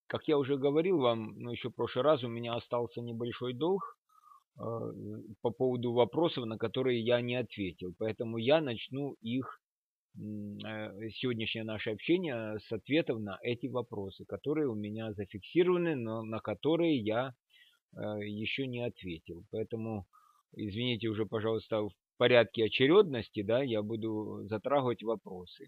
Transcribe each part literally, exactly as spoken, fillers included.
как я уже говорил вам, ну, еще в прошлый раз, у меня остался небольшой долг э, по поводу вопросов, на которые я не ответил. Поэтому я начну их, м, э, сегодняшнее наше общение с ответов на эти вопросы, которые у меня зафиксированы, но на которые я э, еще не ответил. Поэтому, извините уже, пожалуйста, в порядке очередности, да, я буду затрагивать вопросы.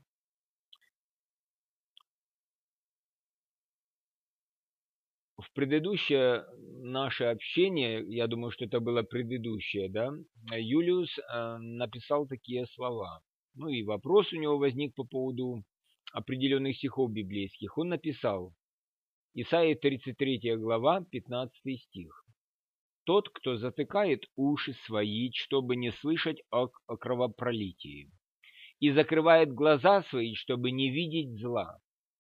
В предыдущее наше общение, я думаю, что это было предыдущее, да, Юлиус э, написал такие слова. Ну и вопрос у него возник по поводу определенных стихов библейских. Он написал, Исайя тридцать третья глава, пятнадцатый стих. «Тот, кто затыкает уши свои, чтобы не слышать о, о кровопролитии, и закрывает глаза свои, чтобы не видеть зла».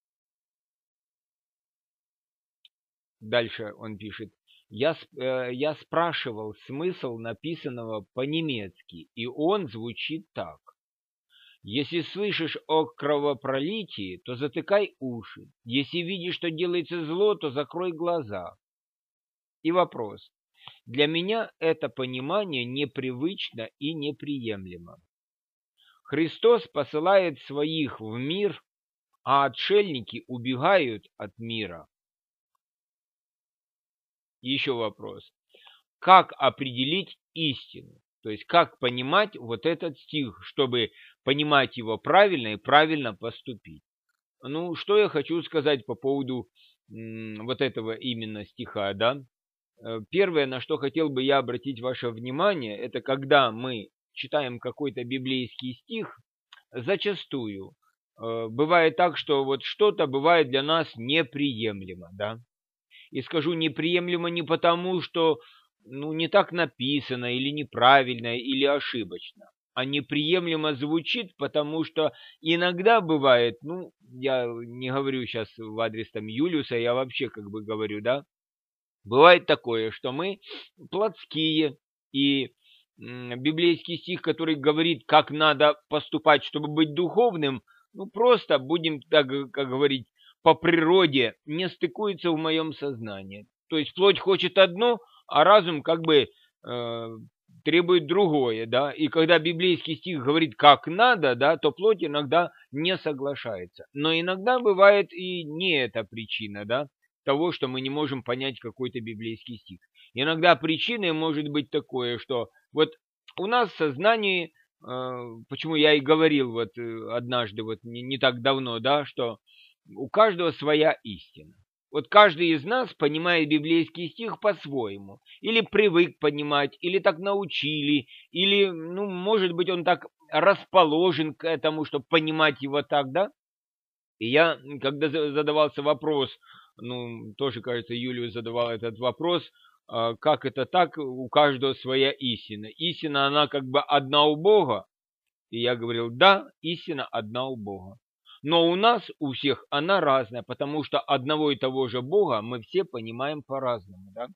Дальше он пишет, я, э, я спрашивал смысл написанного по-немецки, и он звучит так. Если слышишь о кровопролитии, то затыкай уши. Если видишь, что делается зло, то закрой глаза. И вопрос. Для меня это понимание непривычно и неприемлемо. Христос посылает своих в мир, а отшельники убегают от мира. Еще вопрос. Как определить истину? То есть, как понимать вот этот стих, чтобы понимать его правильно и правильно поступить? Ну, что я хочу сказать по поводу м, вот этого именно стиха, да? Э, Первое, на что хотел бы я обратить ваше внимание, это когда мы читаем какой-то библейский стих, зачастую э, бывает так, что вот что-то бывает для нас неприемлемо, да? И скажу неприемлемо не потому, что ну, не так написано, или неправильно, или ошибочно. А неприемлемо звучит, потому что иногда бывает, ну, я не говорю сейчас в адрес там Юлиуса, я вообще как бы говорю, да, бывает такое, что мы плотские, и м, библейский стих, который говорит, как надо поступать, чтобы быть духовным, ну, просто будем, так как говорить, по природе не стыкуется в моем сознании. То есть плоть хочет одно, а разум как бы э, требует другое, да. И когда библейский стих говорит, как надо, да, то плоть иногда не соглашается. Но иногда бывает и не эта причина, да, того, что мы не можем понять какой-то библейский стих. Иногда причиной может быть такое, что вот у нас в сознании, э, почему я и говорил вот э, однажды, вот не, не так давно, да, что у каждого своя истина. Вот каждый из нас понимает библейский стих по-своему. Или привык понимать, или так научили, или, ну, может быть, он так расположен к этому, чтобы понимать его так, да? И я, когда задавался вопрос, ну, тоже, кажется, Юлию задавал этот вопрос, а, как это так, у каждого своя истина. Истина, она как бы одна у Бога. И я говорил, да, истина одна у Бога. Но у нас, у всех, она разная, потому что одного и того же Бога мы все понимаем по-разному, да?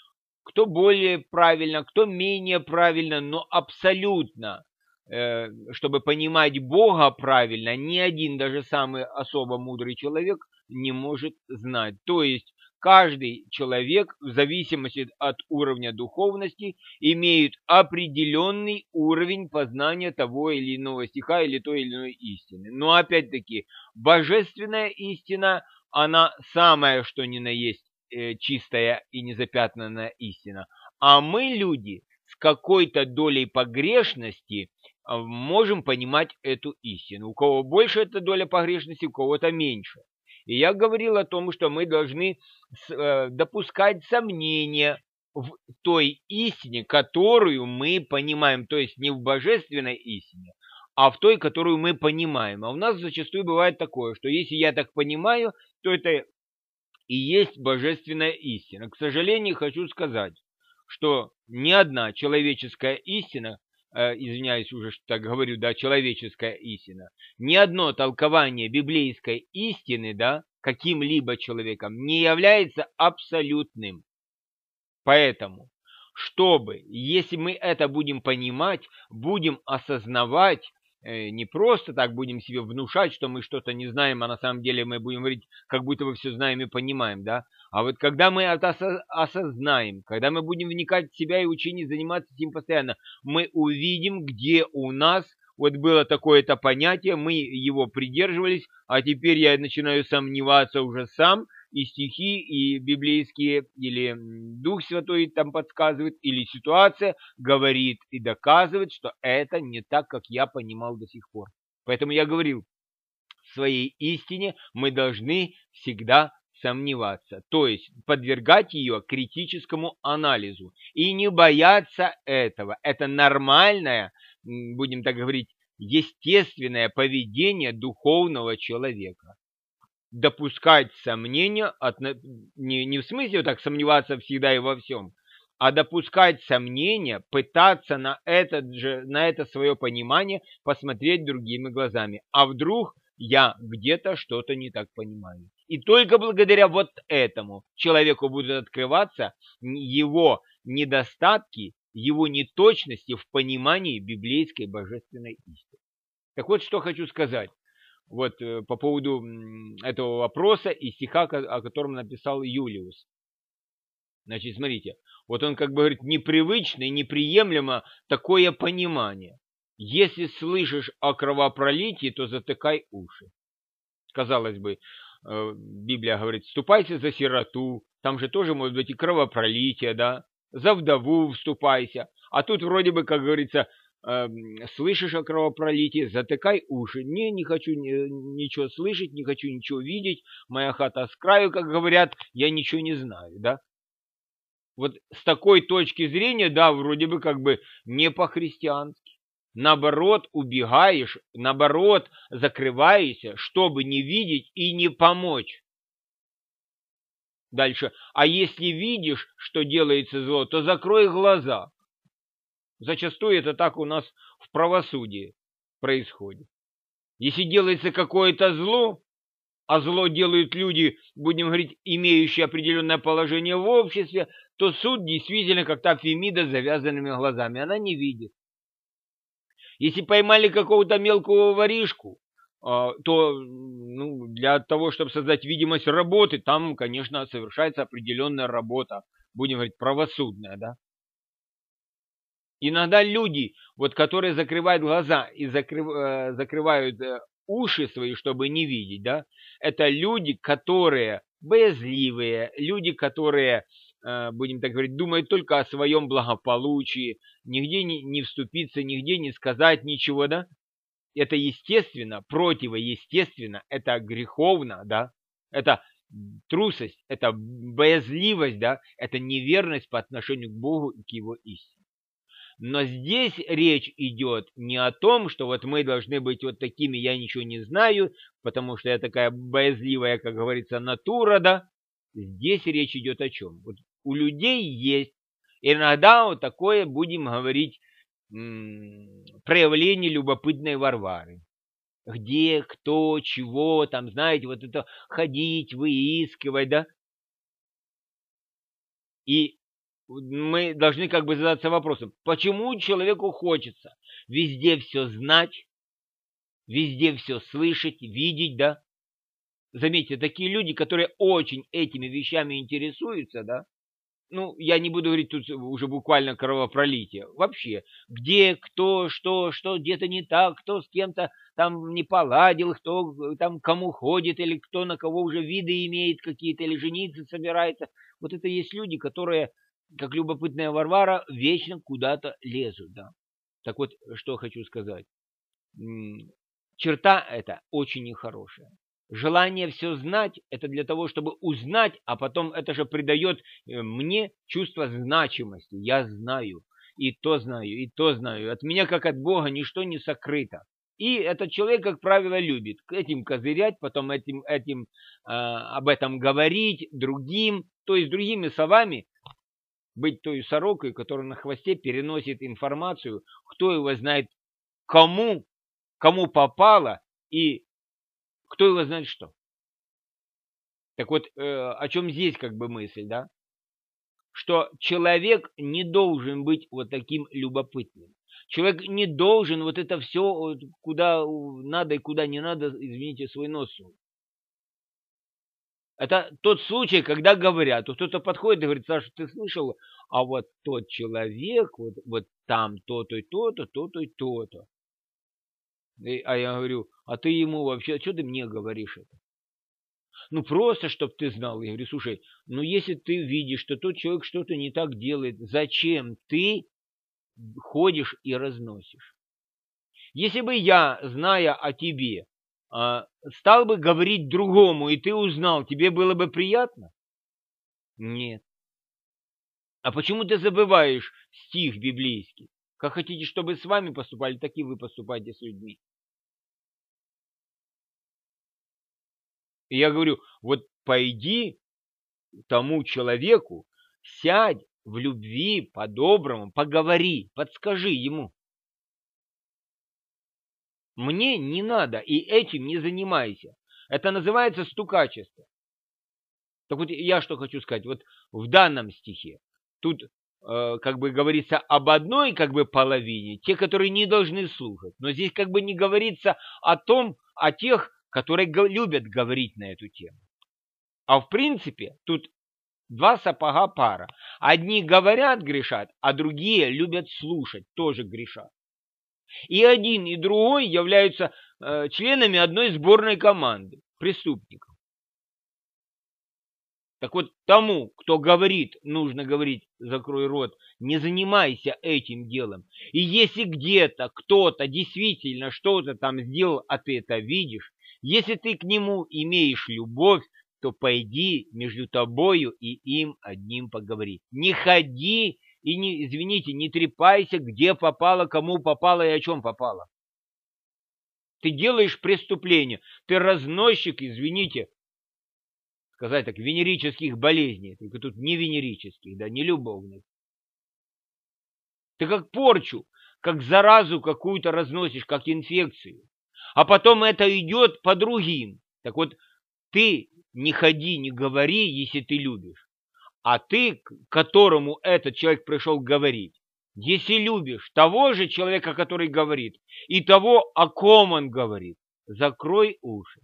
Кто более правильно, кто менее правильно, но абсолютно, э, чтобы понимать Бога правильно, ни один, даже самый особо мудрый человек не может знать. То есть каждый человек, в зависимости от уровня духовности, имеет определенный уровень познания того или иного стиха или той или иной истины. Но опять-таки, божественная истина, она самая, что ни на есть, чистая и незапятнанная истина. А мы, люди, с какой-то долей погрешности можем понимать эту истину. У кого больше эта доля погрешности, у кого-то меньше. И я говорил о том, что мы должны допускать сомнения в той истине, которую мы понимаем. То есть не в божественной истине, а в той, которую мы понимаем. А у нас зачастую бывает такое, что если я так понимаю, то это и есть божественная истина. К сожалению, хочу сказать, что ни одна человеческая истина, э, извиняюсь уже, что так говорю, да, человеческая истина, ни одно толкование библейской истины, да, каким-либо человеком не является абсолютным. Поэтому, чтобы, если мы это будем понимать, будем осознавать, э, не просто так будем себе внушать, что мы что-то не знаем, а на самом деле мы будем говорить, как будто бы все знаем и понимаем, да. А вот когда мы это осо- осознаем, когда мы будем вникать в себя и учение, заниматься этим постоянно, мы увидим, где у нас вот было такое-то понятие, мы его придерживались, а теперь я начинаю сомневаться уже сам, и стихи, и библейские, или м, Дух Святой там подсказывает, или ситуация говорит и доказывает, что это не так, как я понимал до сих пор. Поэтому я говорил, в своей истине мы должны всегда сомневаться, то есть подвергать ее критическому анализу и не бояться этого. Это нормальное, м, будем так говорить, естественное поведение духовного человека. Допускать сомнения, от, не, не в смысле вот так сомневаться всегда и во всем, а допускать сомнения, пытаться на, этот же, на это свое понимание посмотреть другими глазами. А вдруг я где-то что-то не так понимаю. И только благодаря вот этому человеку будут открываться его недостатки, его неточности в понимании библейской божественной истины. Так вот, что хочу сказать. Вот э, по поводу м, этого вопроса и стиха, о котором написал Юлиус. Значит, смотрите, вот он как бы говорит, непривычно и неприемлемо такое понимание. Если слышишь о кровопролитии, то затыкай уши. Казалось бы, э, Библия говорит, вступайся за сироту, там же тоже может быть и кровопролитие, да, за вдову вступайся. А тут вроде бы, как говорится, э, слышишь о кровопролитии, затыкай уши. Не, не хочу ни, ничего слышать, не хочу ничего видеть, моя хата с краю, как говорят, я ничего не знаю, да. Вот с такой точки зрения, да, вроде бы как бы не по-христиански. Наоборот, убегаешь, наоборот, закрываешься, чтобы не видеть и не помочь. Дальше. А если видишь, что делается зло, то закрой глаза. Зачастую это так у нас в правосудии происходит. Если делается какое-то зло, а зло делают люди, будем говорить, имеющие определенное положение в обществе, то суд действительно как та Фемида с завязанными глазами. Она не видит. Если поймали какого-то мелкого воришку, то ну, для того, чтобы создать видимость работы, там, конечно, совершается определенная работа, будем говорить, правосудная, да. Иногда люди, вот, которые закрывают глаза и закрыв, э, закрывают э, уши свои, чтобы не видеть, да, это люди, которые боязливые, люди, которые, э, будем так говорить, думают только о своем благополучии, нигде не, не вступиться, нигде не сказать ничего, да. Это естественно, противоестественно, это греховно, да, это трусость, это боязливость, да, это неверность по отношению к Богу и к Его истине. Но здесь речь идет не о том, что вот мы должны быть вот такими, я ничего не знаю, потому что я такая боязливая, как говорится, натура, да. Здесь речь идет о чем? Вот у людей есть иногда вот такое, будем говорить, проявление любопытной Варвары. Где, кто, чего, там, знаете, вот это ходить, выискивать, да. И мы должны как бы задаться вопросом, почему человеку хочется везде все знать, везде все слышать, видеть, да? Заметьте, такие люди, которые очень этими вещами интересуются, да? Ну, я не буду говорить тут уже буквально кровопролитие. Вообще, где, кто, что, что где-то не так, кто с кем-то там не поладил, кто там кому ходит, или кто на кого уже виды имеет какие-то, или жениться собирается. Вот это есть люди, которые, как любопытная Варвара, вечно куда-то лезут, да. Так вот, что хочу сказать. Черта эта очень нехорошая. Желание все знать – это для того, чтобы узнать, а потом это же придает мне чувство значимости. Я знаю, и то знаю, и то знаю. От меня, как от Бога, ничто не сокрыто. И этот человек, как правило, любит этим козырять, потом этим, этим, э, об этом говорить другим. То есть, другими словами, быть той сорокой, которая на хвосте переносит информацию, кто его знает, кому, кому попало и кто его знает что. Так вот, э, о чем здесь как бы мысль, да? Что человек не должен быть вот таким любопытным. Человек не должен вот это все, куда надо и куда не надо, извините, свой нос сунуть. Это тот случай, когда говорят, вот кто-то подходит и говорит: Саша, ты слышал, а вот тот человек, вот, вот там то-то и то-то, то-то и то-то. И, а я говорю: а ты ему вообще, что ты мне говоришь это? Ну, просто, чтобы ты знал. Я говорю: слушай, ну, если ты видишь, что тот человек что-то не так делает, зачем ты ходишь и разносишь? Если бы я, зная о тебе, стал бы говорить другому, и ты узнал, тебе было бы приятно? Нет. А почему ты забываешь стих библейский? Как хотите, чтобы с вами поступали, так и вы поступайте с людьми. И я говорю: вот пойди тому человеку, сядь в любви, по-доброму, поговори, подскажи ему. Мне не надо, и этим не занимайся. Это называется стукачество. Так вот, я что хочу сказать. Вот в данном стихе тут э, как бы говорится об одной как бы половине, те, которые не должны слушать. Но здесь как бы не говорится о том, о тех, которые любят говорить на эту тему. А в принципе тут два сапога пара. Одни говорят, грешат, а другие любят слушать, тоже грешат. И один, и другой являются э, членами одной сборной команды преступников. Так вот, тому, кто говорит, нужно говорить: закрой рот, не занимайся этим делом. И если где-то кто-то действительно что-то там сделал, а ты это видишь, если ты к нему имеешь любовь, то пойди между тобою и им одним поговори. Не ходи и, не, извините, не трепайся, где попало, кому попало и о чем попало. Ты делаешь преступление, ты разносчик, извините, сказать так, венерических болезней, только тут не венерических, да, не любовных. Ты как порчу, как заразу какую-то разносишь, как инфекцию. А потом это идет по другим. Так вот, ты не ходи, не говори, если ты любишь. А ты, к которому этот человек пришел говорить, если любишь того же человека, который говорит, и того, о ком он говорит, закрой уши.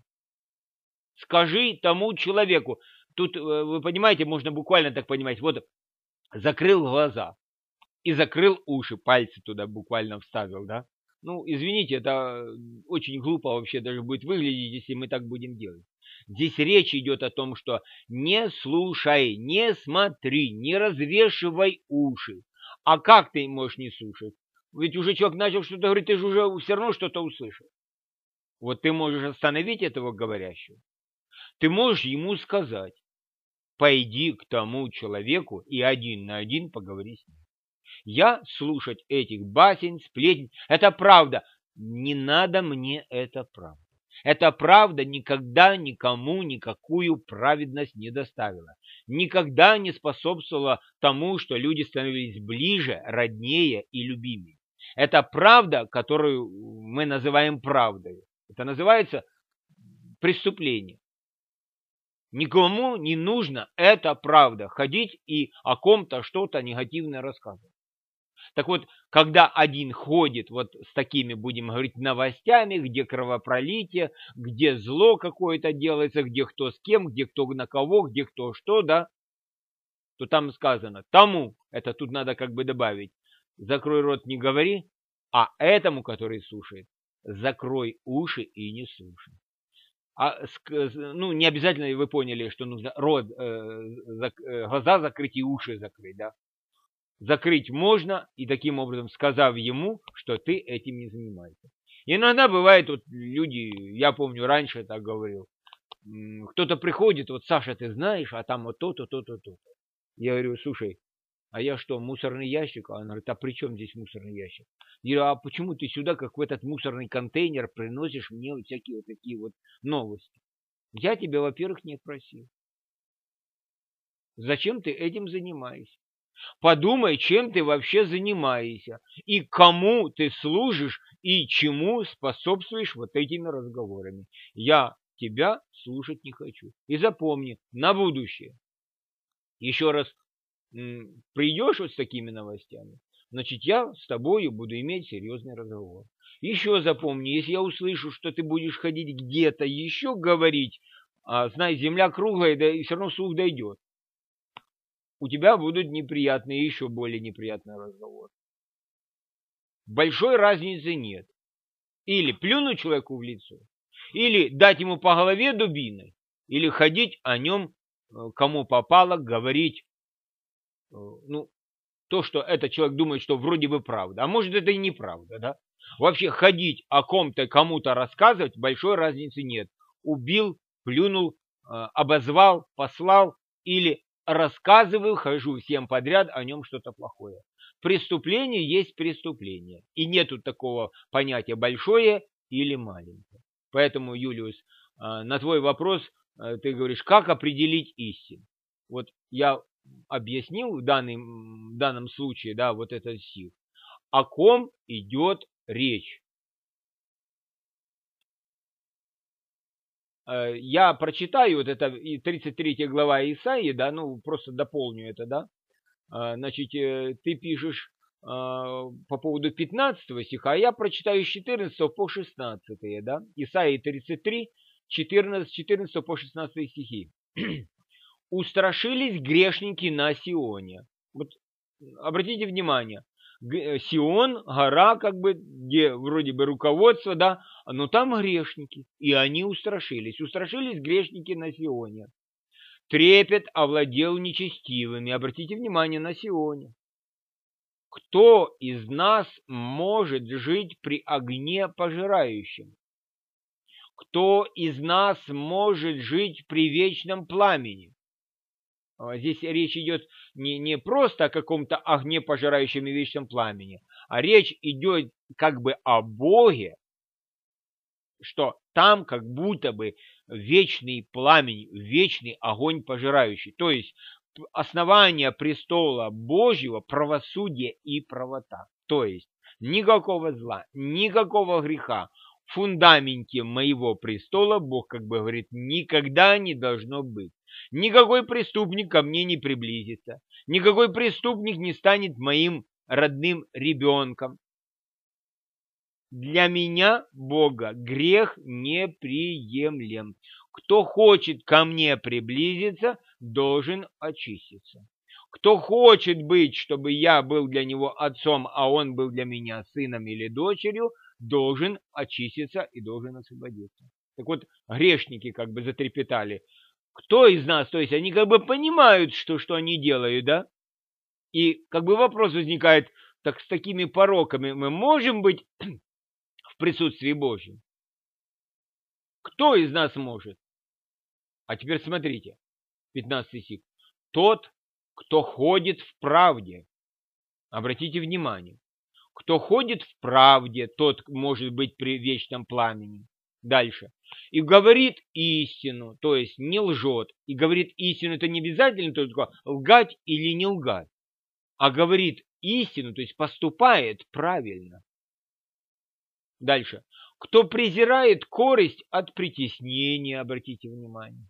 Скажи тому человеку, тут, вы понимаете, можно буквально так понимать, вот закрыл глаза и закрыл уши, пальцы туда буквально вставил, да? Ну, извините, это очень глупо вообще даже будет выглядеть, если мы так будем делать. Здесь речь идет о том, что не слушай, не смотри, не развешивай уши. А как ты можешь не слушать? Ведь уже человек начал что-то говорить, ты же уже все равно что-то услышал. Вот ты можешь остановить этого говорящего. Ты можешь ему сказать: пойди к тому человеку и один на один поговори с ним. Я слушать этих басен, сплетен, это правда. Не надо мне это правда. Эта правда никогда никому никакую праведность не доставила. Никогда не способствовала тому, что люди становились ближе, роднее и любимее. Это правда, которую мы называем правдой. Это называется преступление. Никому не нужно, это правда, ходить и о ком-то что-то негативное рассказывать. Так вот, когда один ходит вот с такими, будем говорить, новостями, где кровопролитие, где зло какое-то делается, где кто с кем, где кто на кого, где кто что, да, то там сказано тому, это тут надо как бы добавить, закрой рот, не говори, а этому, который слушает, закрой уши и не слушай. А, ну, не обязательно вы поняли, что нужно рот, э, зак, э, глаза закрыть и уши закрыть, да. Закрыть можно, и таким образом сказав ему, что ты этим не занимаешься. Иногда бывает, вот люди, я помню, раньше так говорил, кто-то приходит, вот, Саша, ты знаешь, а там вот то-то, то-то, то-то. Я говорю: слушай, а я что, мусорный ящик? А она говорит: а при чем здесь мусорный ящик? Я говорю: а почему ты сюда, как в этот мусорный контейнер, приносишь мне вот всякие вот такие вот новости? Я тебя, во-первых, не просил. Зачем ты этим занимаешься? Подумай, чем ты вообще занимаешься, и кому ты служишь, и чему способствуешь вот этими разговорами. Я тебя слушать не хочу. И запомни, на будущее. Еще раз, придешь вот с такими новостями, значит, я с тобою буду иметь серьезный разговор. Еще запомни, если я услышу, что ты будешь ходить где-то еще говорить, а, знай, земля круглая, да и все равно слух дойдет. У тебя будут неприятные, еще более неприятные разговоры. Большой разницы нет. Или плюнуть человеку в лицо, или дать ему по голове дубиной, или ходить о нем, кому попало, говорить, ну, то, что этот человек думает, что вроде бы правда. А может, это и неправда, да? Вообще ходить о ком-то, кому-то рассказывать, большой разницы нет. Убил, плюнул, обозвал, послал или рассказываю, хожу всем подряд о нем что-то плохое. Преступление есть преступление. И нету такого понятия большое или маленькое. Поэтому, Юлиус, на твой вопрос ты говоришь, как определить истину. Вот я объяснил в данном, в данном случае, да, вот этот стих. О ком идет речь? Я прочитаю, вот это тридцать третья глава Исаии, да, ну, просто дополню это, да. Значит, ты пишешь по поводу пятнадцатого стиха, а я прочитаю с четырнадцатого по шестнадцатый, да. Исаии тридцать три, четырнадцать, четырнадцатого по шестнадцатый стихи. Устрашились грешники на Сионе. Вот обратите внимание, Сион, гора, как бы, где вроде бы руководство, да, но там грешники, и они устрашились. Устрашились грешники на Сионе. Трепет овладел нечестивыми. Обратите внимание на Сионе. Кто из нас может жить при огне пожирающем? Кто из нас может жить при вечном пламени? Здесь речь идет не, не просто о каком-то огне пожирающем и вечном пламени, а речь идет как бы о Боге, что там как будто бы вечный пламень, вечный огонь пожирающий. То есть основание престола Божьего – правосудие и правота. То есть никакого зла, никакого греха. В фундаменте моего престола Бог как бы говорит, никогда не должно быть. Никакой преступник ко мне не приблизится. Никакой преступник не станет моим родным ребенком. Для меня, Бога, грех неприемлем. Кто хочет ко мне приблизиться, должен очиститься. Кто хочет быть, чтобы я был для него отцом, а он был для меня сыном или дочерью, должен очиститься и должен освободиться. Так вот, грешники как бы затрепетали. Кто из нас, то есть они как бы понимают, что, что они делают, да? И как бы вопрос возникает, так с такими пороками мы можем быть в присутствии Божьем? Кто из нас может? А теперь смотрите, пятнадцатый стих. Тот, кто ходит в правде. Обратите внимание. Кто ходит в правде, тот может быть при вечном пламени. Дальше. И говорит истину, то есть не лжет. И говорит истину, это не обязательно только лгать или не лгать. А говорит истину, то есть поступает правильно. Дальше. Кто презирает корость от притеснения, обратите внимание.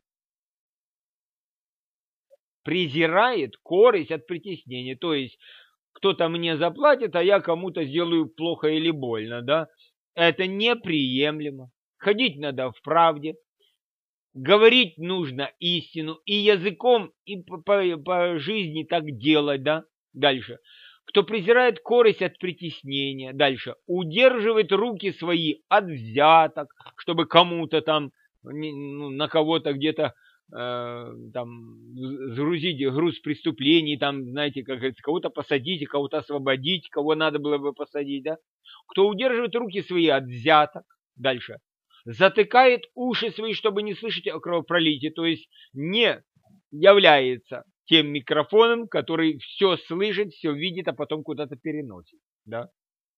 Презирает корость от притеснения, то есть кто-то мне заплатит, а я кому-то сделаю плохо или больно, да? Это неприемлемо. Ходить надо в правде, говорить нужно истину, и языком, и по, по, по жизни так делать, да? Дальше. Кто презирает корость от притеснения, дальше. Удерживает руки свои от взяток, чтобы кому-то там, ну, на кого-то где-то э, там сгрузить груз преступлений, там, знаете, как говорится, кого-то посадить, кого-то освободить, кого надо было бы посадить, да? Кто удерживает руки свои от взяток, дальше. Затыкает уши свои, чтобы не слышать о кровопролитии, то есть не является тем микрофоном, который все слышит, все видит, а потом куда-то переносит. Да?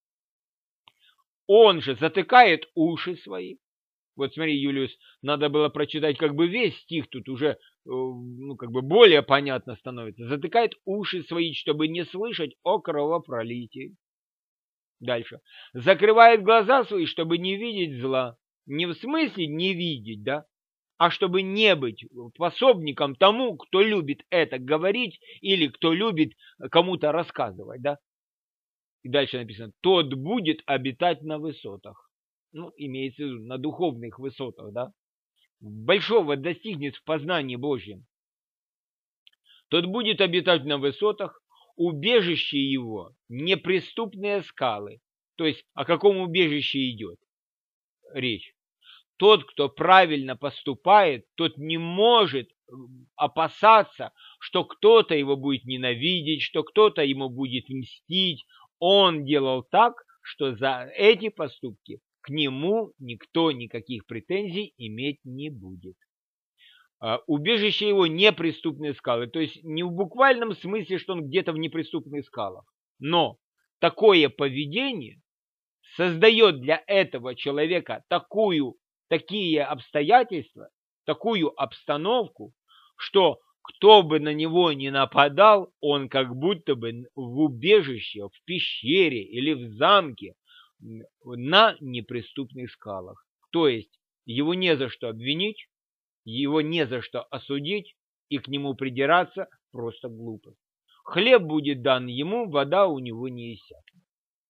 Он же затыкает уши свои. Вот смотри, Юлиус, надо было прочитать как бы весь стих, тут уже ну, как бы более понятно становится. Затыкает уши свои, чтобы не слышать о кровопролитии. Дальше. Закрывает глаза свои, чтобы не видеть зла. Не в смысле не видеть, да, а чтобы не быть пособником тому, кто любит это говорить или кто любит кому-то рассказывать, да. И дальше написано, тот будет обитать на высотах. Ну, имеется в виду на духовных высотах, да. Большого достигнет в познании Божьем. Тот будет обитать на высотах, убежище его неприступные скалы. То есть о каком убежище идет речь? Тот, кто правильно поступает, тот не может опасаться, что кто-то его будет ненавидеть, что кто-то ему будет мстить. Он делал так, что за эти поступки к нему никто никаких претензий иметь не будет. Убежище его неприступные скалы, то есть не в буквальном смысле, что он где-то в неприступных скалах, но такое поведение создает для этого человека такую, такие обстоятельства, такую обстановку, что кто бы на него ни нападал, он как будто бы в убежище, в пещере или в замке на неприступных скалах. То есть его не за что обвинить, его не за что осудить, и к нему придираться просто глупо. Хлеб будет дан ему, вода у него не иссякнет.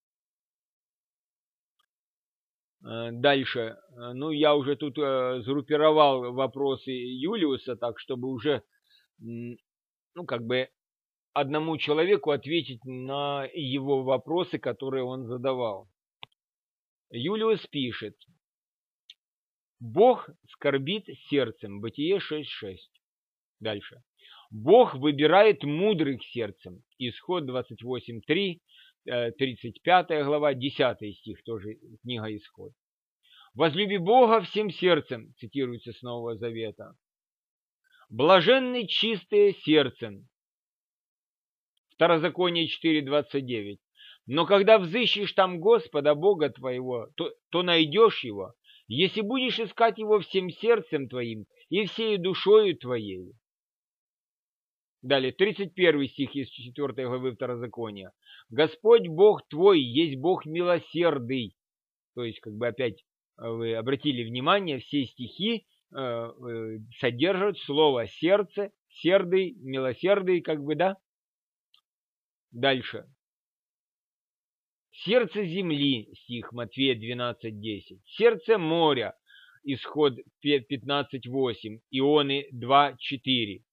Дальше. Ну, я уже тут сгруппировал вопросы Юлиуса, так, чтобы уже, ну, как бы одному человеку ответить на его вопросы, которые он задавал. Юлиус пишет. Бог скорбит сердцем. Бытие шесть шесть. Дальше. Бог выбирает мудрых сердцем. Исход двадцать восемь три, тридцать пятая глава, десятый стих, тоже книга Исход. Возлюби Бога всем сердцем, цитируется с Нового Завета. Блаженны чистые сердцем. Второзаконие четыре двадцать девять. Но когда взыщешь там Господа Бога твоего, то, то найдешь его, если будешь искать его всем сердцем твоим и всей душою твоей. Далее, тридцать первый стих из четвёртой главы Второзакония. Господь Бог твой есть Бог милосердный. То есть, как бы опять вы обратили внимание, все стихи э, содержат слово сердце, сердый, милосердный, как бы, да? Дальше. Сердце земли, стих Матфея двенадцать десять. Сердце моря, Исход пятнадцать восемь, Ионы два четыре.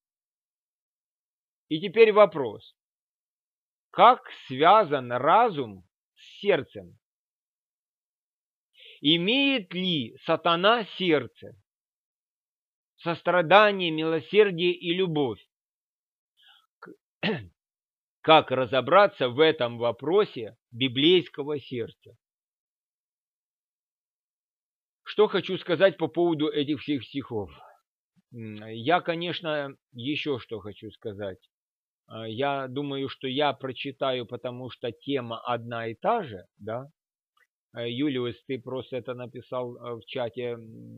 И теперь вопрос. Как связан разум с сердцем? Имеет ли сатана сердце? Сострадание, милосердие и любовь? Как разобраться в этом вопросе библейского сердца? Что хочу сказать по поводу этих всех стихов. Я, конечно, еще что хочу сказать. Я думаю, что я прочитаю, потому что тема одна и та же, да? Юлиус, ты просто это написал в чате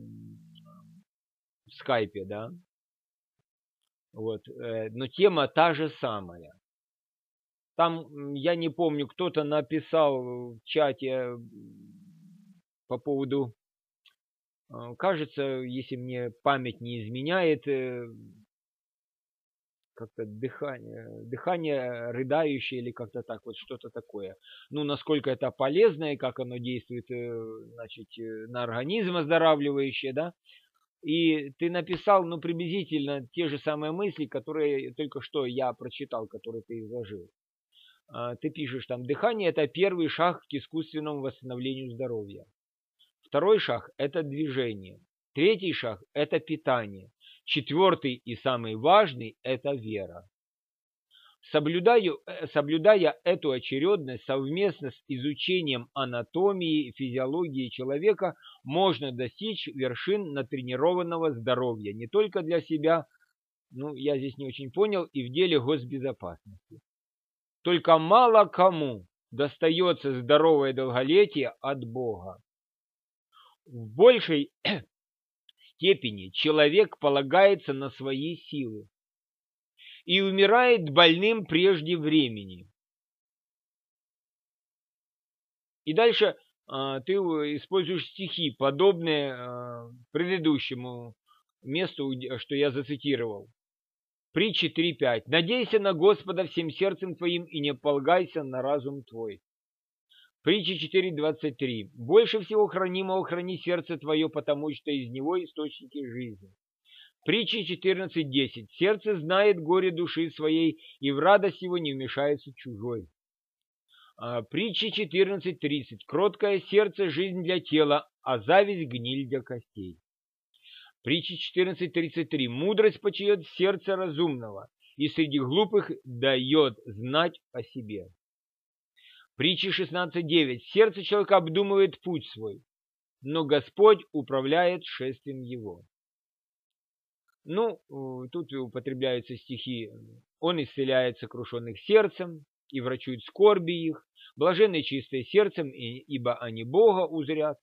в скайпе, да? Вот, но тема та же самая. Там, я не помню, кто-то написал в чате по поводу, кажется, если мне память не изменяет, как-то дыхание, дыхание рыдающее или как-то так, вот что-то такое. Ну, насколько это полезно и как оно действует, значит, на организм оздоравливающее, да? И ты написал, ну, приблизительно те же самые мысли, которые только что я прочитал, которые ты изложил. Ты пишешь там, дыхание – это первый шаг к искусственному восстановлению здоровья. Второй шаг – это движение. Третий шаг – это питание. Четвертый и самый важный – это вера. Соблюдаю, соблюдая эту очередность совместно с изучением анатомии и физиологии человека, можно достичь вершин натренированного здоровья не только для себя, ну, я здесь не очень понял, и в деле госбезопасности. Только мало кому достается здоровое долголетие от Бога. В большей степени человек полагается на свои силы и умирает больным прежде времени. И дальше э, ты используешь стихи, подобные э, предыдущему месту, что я зацитировал. Притчи три пять. «Надейся на Господа всем сердцем твоим и не полагайся на разум твой». Притча четыре двадцать три. Больше всего хранимого храни сердце твое, потому что из него источники жизни. Притча четырнадцать десять. Сердце знает горе души своей, и в радость его не вмешается чужой. А, притча четырнадцать тридцать. Кроткое сердце – жизнь для тела, а зависть – гниль для костей. Притча четырнадцать тридцать три. Мудрость почиет сердце разумного, и среди глупых дает знать о себе. Притча шестнадцать девять. Сердце человека обдумывает путь свой, но Господь управляет шествием его. Ну, тут употребляются стихи: «Он исцеляет сокрушенных сердцем и врачует скорби их, блаженны чистые сердцем, ибо они Бога узрят.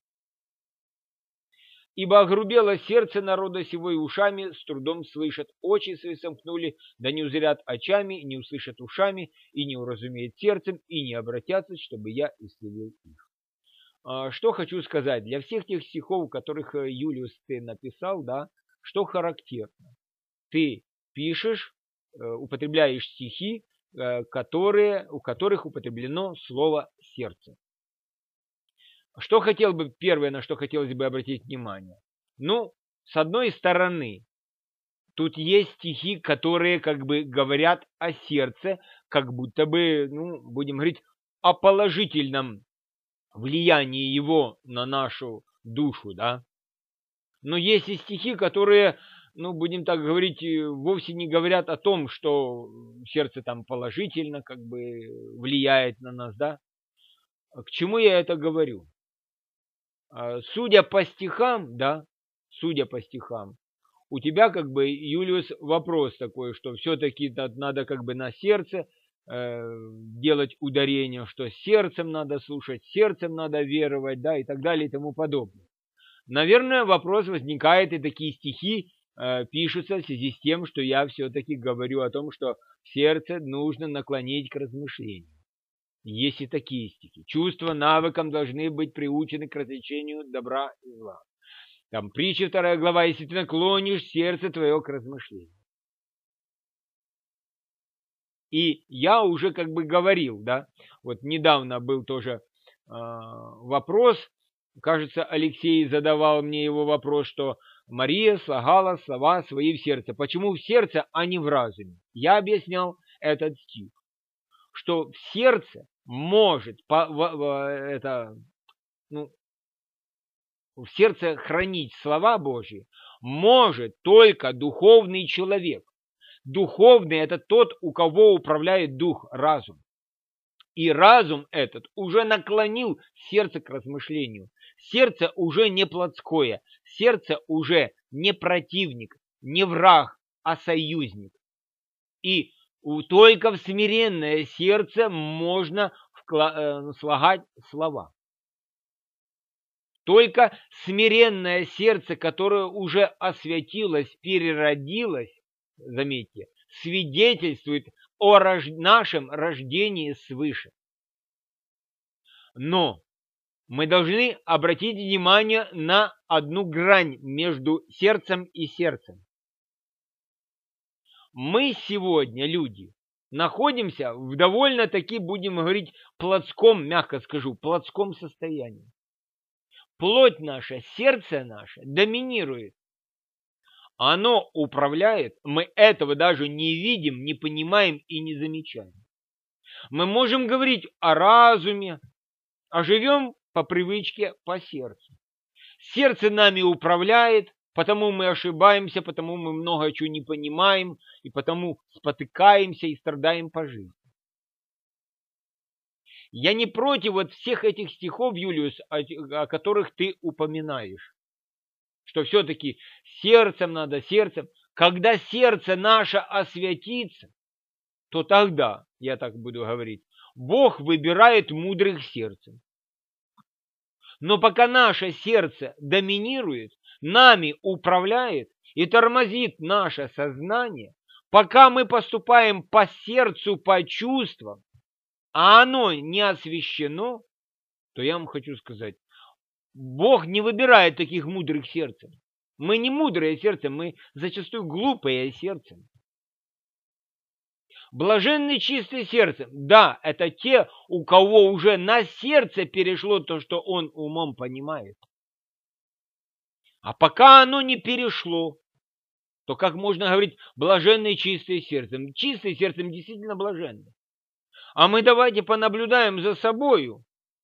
Ибо огрубело сердце народа сего, и ушами с трудом слышат, очи свои сомкнули, да не узрят очами, не услышат ушами, и не уразумеют сердцем, и не обратятся, чтобы я исцелил их». Что хочу сказать, для всех тех стихов, которых, Юлиус, ты написал, да, что характерно? Ты пишешь, употребляешь стихи, которые, у которых употреблено слово «сердце». Что хотел бы, первое, на что хотелось бы обратить внимание? Ну, с одной стороны, тут есть стихи, которые как бы говорят о сердце, как будто бы, ну, будем говорить, о положительном влиянии его на нашу душу, да. Но есть и стихи, которые, ну, будем так говорить, вовсе не говорят о том, что сердце там положительно как бы влияет на нас, да. К чему я это говорю? Судя по стихам, да, судя по стихам, у тебя как бы, Юлиус, вопрос такой, что все-таки надо как бы на сердце э, делать ударение, что сердцем надо слушать, сердцем надо веровать, да, и так далее и тому подобное. Наверное, вопрос возникает, и такие стихи э, пишутся в связи с тем, что я все-таки говорю о том, что сердце нужно наклонить к размышлению. Есть и такие стихи. Чувства навыкам должны быть приучены к различению добра и зла. Там притча вторая глава: если ты наклонишь сердце твое к размышлению. И я уже как бы говорил, да, вот недавно был тоже э, вопрос, кажется, Алексей задавал мне его вопрос, что Мария слагала слова свои в сердце. Почему в сердце, а не в разуме? Я объяснял этот стих, что в сердце может по, в, в, это, ну, в сердце хранить слова Божьи может только духовный человек. Духовный – это тот, у кого управляет дух, разум. И разум этот уже наклонил сердце к размышлению. Сердце уже не плотское, сердце уже не противник, не враг, а союзник. И только в смиренное сердце можно слагать слова. Только смиренное сердце, которое уже освятилось, переродилось, заметьте, свидетельствует о рож... нашем рождении свыше. Но мы должны обратить внимание на одну грань между сердцем и сердцем. Мы сегодня, люди, находимся в довольно-таки, будем говорить, плотском, мягко скажу, плотском состоянии. Плоть наша, сердце наше доминирует. Оно управляет, мы этого даже не видим, не понимаем и не замечаем. Мы можем говорить о разуме, а живем по привычке по сердцу. Сердце нами управляет, потому мы ошибаемся, потому мы много чего не понимаем, и потому спотыкаемся и страдаем по жизни. Я не против вот всех этих стихов, Юлиус, о которых ты упоминаешь. Что все-таки сердцем надо, сердцем. Когда сердце наше освятится, то тогда, я так буду говорить, Бог выбирает мудрых сердцем. Но пока наше сердце доминирует, нами управляет и тормозит наше сознание, пока мы поступаем по сердцу, по чувствам, а оно не освящено, то я вам хочу сказать, Бог не выбирает таких мудрых сердцем. Мы не мудрые сердцем, мы зачастую глупые сердцем. Блаженны чистые сердцем. Да, это те, у кого уже на сердце перешло то, что он умом понимает. А пока оно не перешло, то как можно говорить блаженные чистые сердцем? Чистые сердцем действительно блаженны. А мы давайте понаблюдаем за собою.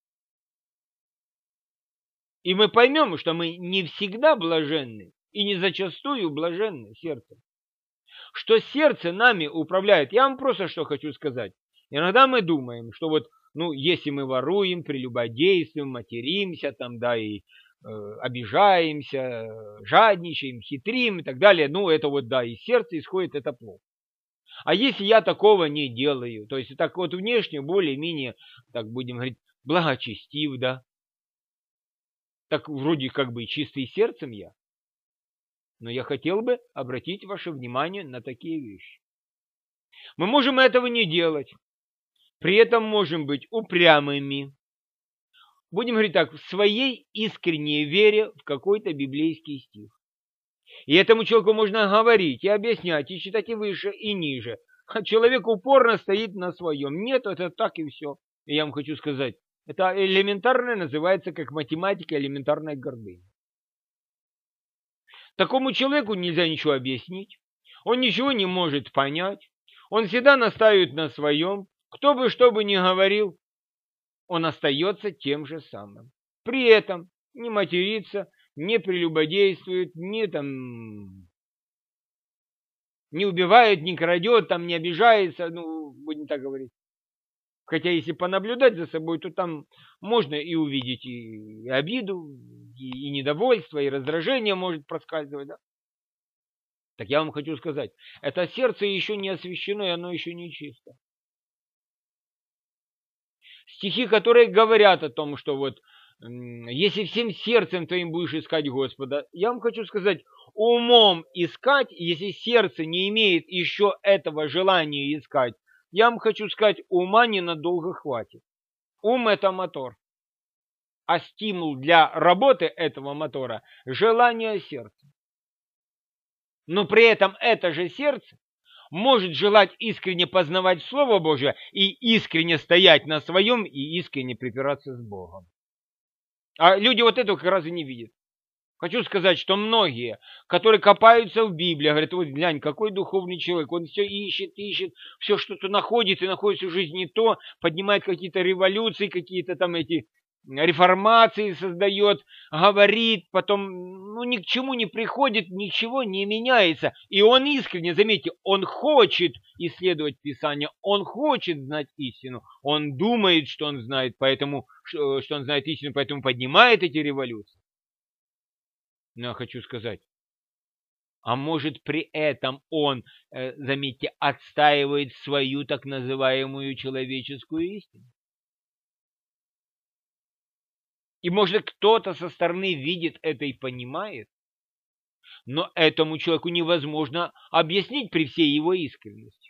И мы поймем, что мы не всегда блаженны и не зачастую блаженны сердцем. Что сердце нами управляет. Я вам просто что хочу сказать. Иногда мы думаем, что вот, ну, если мы воруем, прелюбодействуем, материмся, там, да, и э, обижаемся, жадничаем, хитрим и так далее, ну, это вот, да, из сердца исходит, это плохо. А если я такого не делаю, то есть так вот внешне более-менее, так будем говорить, благочестив, да, так вроде как бы чистый сердцем я. Но я хотел бы обратить ваше внимание на такие вещи. Мы можем этого не делать. При этом можем быть упрямыми. Будем говорить так, в своей искренней вере в какой-то библейский стих. И этому человеку можно говорить, и объяснять, и читать и выше, и ниже. А человек упорно стоит на своем. Нет, это так и все. И я вам хочу сказать, это элементарно называется, как математика, элементарная гордыня. Такому человеку нельзя ничего объяснить. Он ничего не может понять. Он всегда настаивает на своем. Кто бы что бы ни говорил, он остается тем же самым. При этом не матерится, не прелюбодействует, не там не убивает, не крадет, там не обижается, ну, будем так говорить. Хотя если понаблюдать за собой, то там можно и увидеть и обиду, и, и недовольство, и раздражение может проскальзывать. Да? Так я вам хочу сказать, это сердце еще не освящено, и оно еще не чисто. Стихи, которые говорят о том, что вот если всем сердцем твоим будешь искать Господа, я вам хочу сказать, умом искать, если сердце не имеет еще этого желания искать, я вам хочу сказать, ума ненадолго хватит. Ум – это мотор. А стимул для работы этого мотора – желание сердца. Но при этом это же сердце может желать искренне познавать Слово Божие и искренне стоять на своем и искренне припираться с Богом. А люди вот этого как раз и не видят. Хочу сказать, что многие, которые копаются в Библии, говорят, вот глянь, какой духовный человек, он все ищет, ищет, все что-то находит и находит всю жизнь не то, поднимает какие-то революции, какие-то там эти реформации создает, говорит, потом ну, ни к чему не приходит, ничего не меняется. И он искренне, заметьте, он хочет исследовать Писание, он хочет знать истину, он думает, что он знает, поэтому, что он знает истину, поэтому поднимает эти революции. Но я хочу сказать, а может при этом он, э, заметьте, отстаивает свою так называемую человеческую истину? И может кто-то со стороны видит это и понимает, но этому человеку невозможно объяснить при всей его искренности.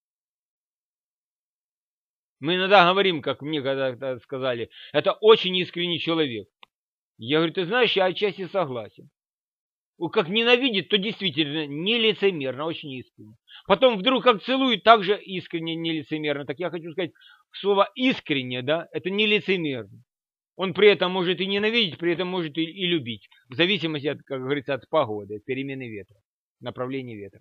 Мы иногда говорим, как мне когда-то сказали, это очень искренний человек. Я говорю, ты знаешь, я отчасти согласен. Как ненавидит, то действительно нелицемерно, очень искренне. Потом вдруг как целует, так же искренне, нелицемерно. Так я хочу сказать, слово искренне, да, это нелицемерно. Он при этом может и ненавидеть, при этом может и, и любить. В зависимости, от, как говорится, от погоды, от перемены ветра, направления ветра.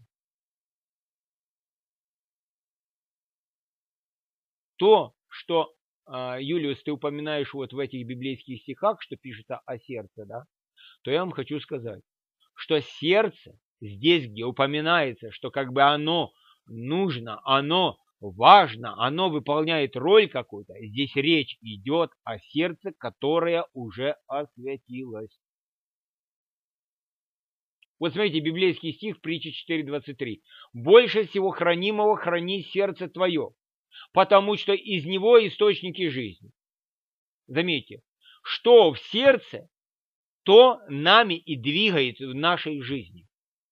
То, что, Юлиус, ты упоминаешь вот в этих библейских стихах, что пишется о сердце, да, то я вам хочу сказать, что сердце здесь, где упоминается, что как бы оно нужно, оно важно, оно выполняет роль какую-то, здесь речь идет о сердце, которое уже освятилось. Вот смотрите, библейский стих, притча четыре двадцать три. «Больше всего хранимого храни сердце твое, потому что из него источники жизни». Заметьте, что в сердце, то нами и двигается в нашей жизни.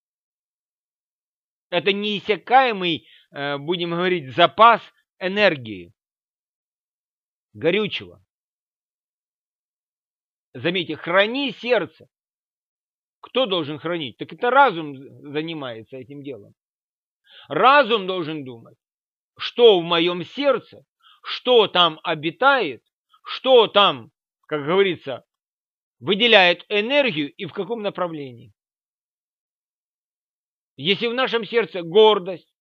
Это неиссякаемый, будем говорить, запас энергии, горючего. Заметьте, храни сердце. Кто должен хранить? Так это разум занимается этим делом. Разум должен думать. что в моем сердце, что там обитает, что там, как говорится, выделяет энергию и в каком направлении. Если в нашем сердце гордость,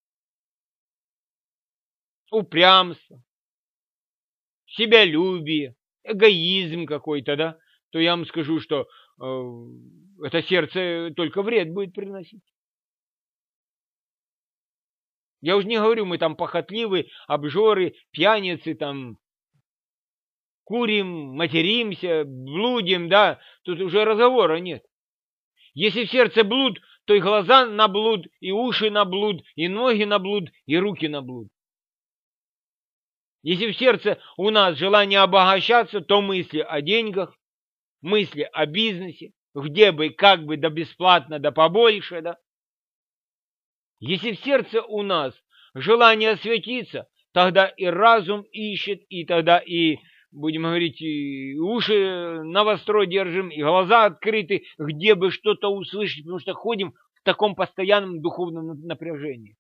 упрямство, себялюбие, эгоизм какой-то, да, то я вам скажу, что э, это сердце только вред будет приносить. Я уже не говорю, мы там похотливы, обжоры, пьяницы, там, курим, материмся, блудим, да, тут уже разговора нет. Если в сердце блуд, то и глаза на блуд, и уши на блуд, и ноги на блуд, и руки на блуд. Если в сердце у нас желание обогащаться, то мысли о деньгах, мысли о бизнесе, где бы, как бы, да бесплатно, да побольше, да. Если в сердце у нас желание осветиться, тогда и разум ищет, и тогда и, будем говорить, и уши навостро держим, и глаза открыты, где бы что-то услышать, потому что ходим в таком постоянном духовном напряжении.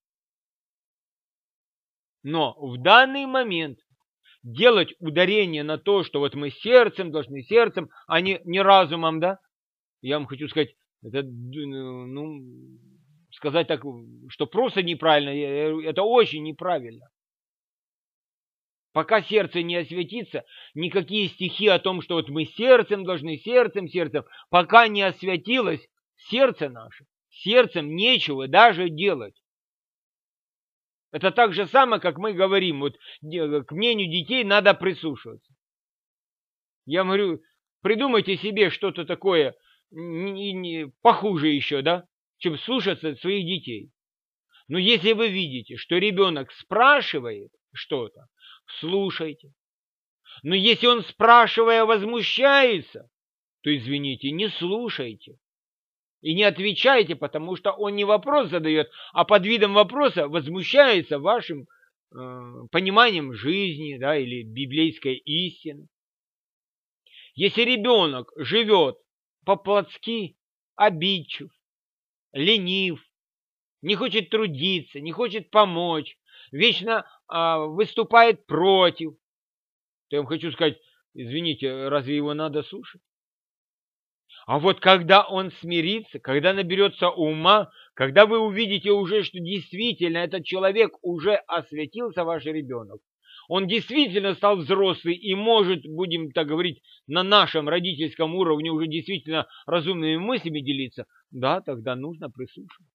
Но в данный момент делать ударение на то, что вот мы сердцем, должны сердцем, а не, не разумом, да, я вам хочу сказать, это, ну, сказать так, что просто неправильно, это очень неправильно. Пока сердце не осветится, никакие стихи о том, что вот мы сердцем должны, сердцем, сердцем, пока не осветилось сердце наше, сердцем нечего даже делать. Это так же самое, как мы говорим, вот к мнению детей надо прислушиваться. Я говорю, придумайте себе что-то такое не, не, похуже еще, да, чем слушаться своих детей. Но если вы видите, что ребенок спрашивает что-то, слушайте. Но если он, спрашивая, возмущается, то, извините, не слушайте. И не отвечайте, потому что он не вопрос задает, а под видом вопроса возмущается вашим э, пониманием жизни, да, или библейской истины. Если ребенок живет по-плотски, обидчив, ленив, не хочет трудиться, не хочет помочь, вечно э, выступает против, то я вам хочу сказать, извините, разве его надо слушать? А вот когда он смирится, когда наберется ума, когда вы увидите уже, что действительно этот человек уже осветился, ваш ребенок, он действительно стал взрослый и может, будем так говорить, на нашем родительском уровне уже действительно разумными мыслями делиться, да, тогда нужно прислушиваться.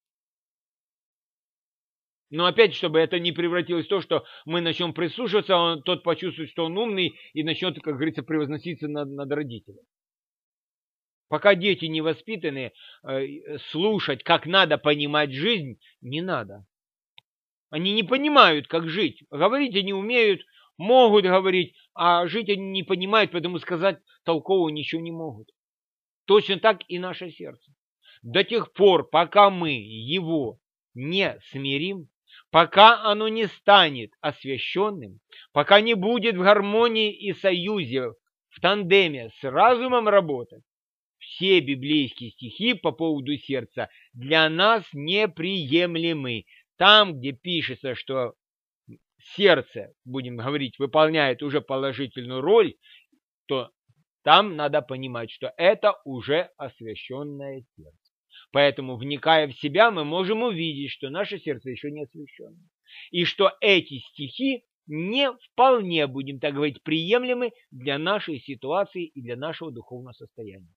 Но опять, чтобы это не превратилось в то, что мы начнем прислушиваться, он, тот почувствует, что он умный, и начнет, как говорится, превозноситься над, над родителем. Пока дети не воспитаны, слушать, как надо понимать жизнь, не надо. Они не понимают, как жить. Говорить они умеют, могут говорить, а жить они не понимают, поэтому сказать толково ничего не могут. Точно так и наше сердце. До тех пор, пока мы его не смирим, пока оно не станет освященным, пока не будет в гармонии и союзе, в тандеме с разумом работать, все библейские стихи по поводу сердца для нас неприемлемы. Там, где пишется, что сердце, будем говорить, выполняет уже положительную роль, то там надо понимать, что это уже освященное сердце. Поэтому, вникая в себя, мы можем увидеть, что наше сердце еще не освященное. И что эти стихи не вполне, будем так говорить, приемлемы для нашей ситуации и для нашего духовного состояния.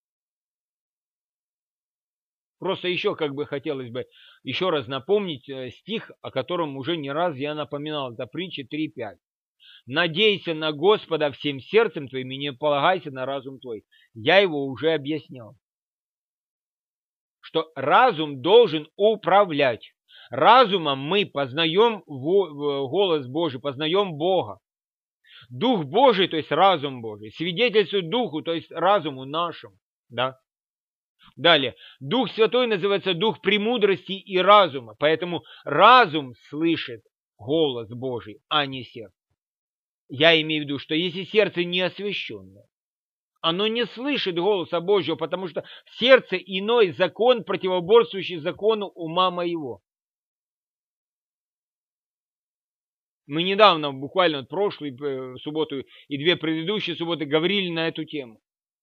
Просто еще как бы хотелось бы еще раз напомнить стих, о котором уже не раз я напоминал. Это притча три пять. «Надейся на Господа всем сердцем твоим и не полагайся на разум твой». Я его уже объяснял. Что разум должен управлять. Разумом мы познаем голос Божий, познаем Бога. Дух Божий, то есть разум Божий, свидетельствует Духу, то есть разуму нашему. Да? Далее, Дух Святой называется Дух премудрости и разума, поэтому разум слышит голос Божий, а не сердце. Я имею в виду, что если сердце не освященное, оно не слышит голоса Божьего, потому что в сердце иной закон, противоборствующий закону ума моего. Мы недавно, буквально вот прошлую субботу и две предыдущие субботы говорили на эту тему.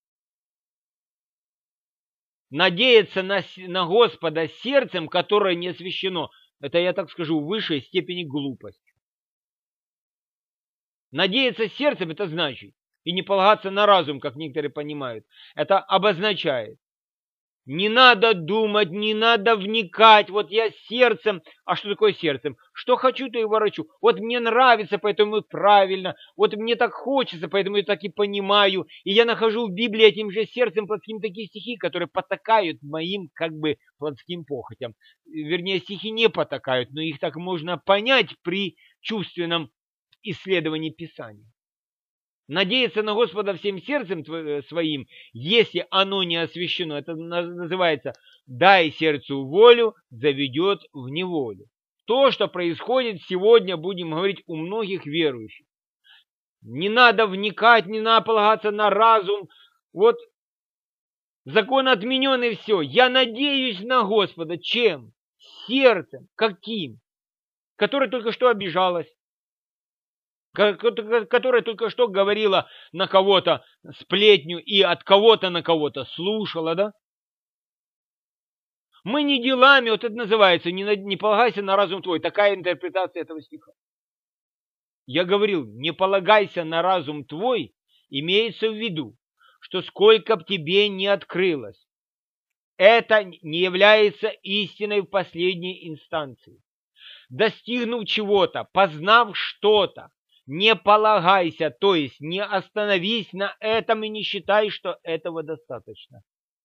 Надеяться на, на Господа сердцем, которое не освящено, это, я так скажу, в высшей степени глупость. Надеяться сердцем, это значит, и не полагаться на разум, как некоторые понимают, это обозначает. Не надо думать, не надо вникать, вот я сердцем, а что такое сердцем? Что хочу, то и ворочу. Вот мне нравится, поэтому правильно, вот мне так хочется, поэтому я так и понимаю. И я нахожу в Библии этим же сердцем плотским такие стихи, которые потакают моим как бы плотским похотям. Вернее, стихи не потакают, но их так можно понять при чувственном исследовании Писания. Надеяться на Господа всем сердцем своим, если оно не освящено, это называется «дай сердцу волю, заведет в неволю». То, что происходит сегодня, будем говорить, у многих верующих. Не надо вникать, не надо полагаться на разум. Вот закон отменен и все. Я надеюсь на Господа. Чем? Сердцем. Каким? Которое только что обижалось. Которая только что говорила на кого-то сплетню и от кого-то на кого-то слушала, да? Мы не делами, вот это называется, не, не полагайся на разум твой. Такая интерпретация этого стиха. Я говорил, не полагайся на разум твой, имеется в виду, что сколько б тебе не открылось, это не является истиной в последней инстанции. Достигнув чего-то, познав что-то, не полагайся, то есть не остановись на этом и не считай, что этого достаточно.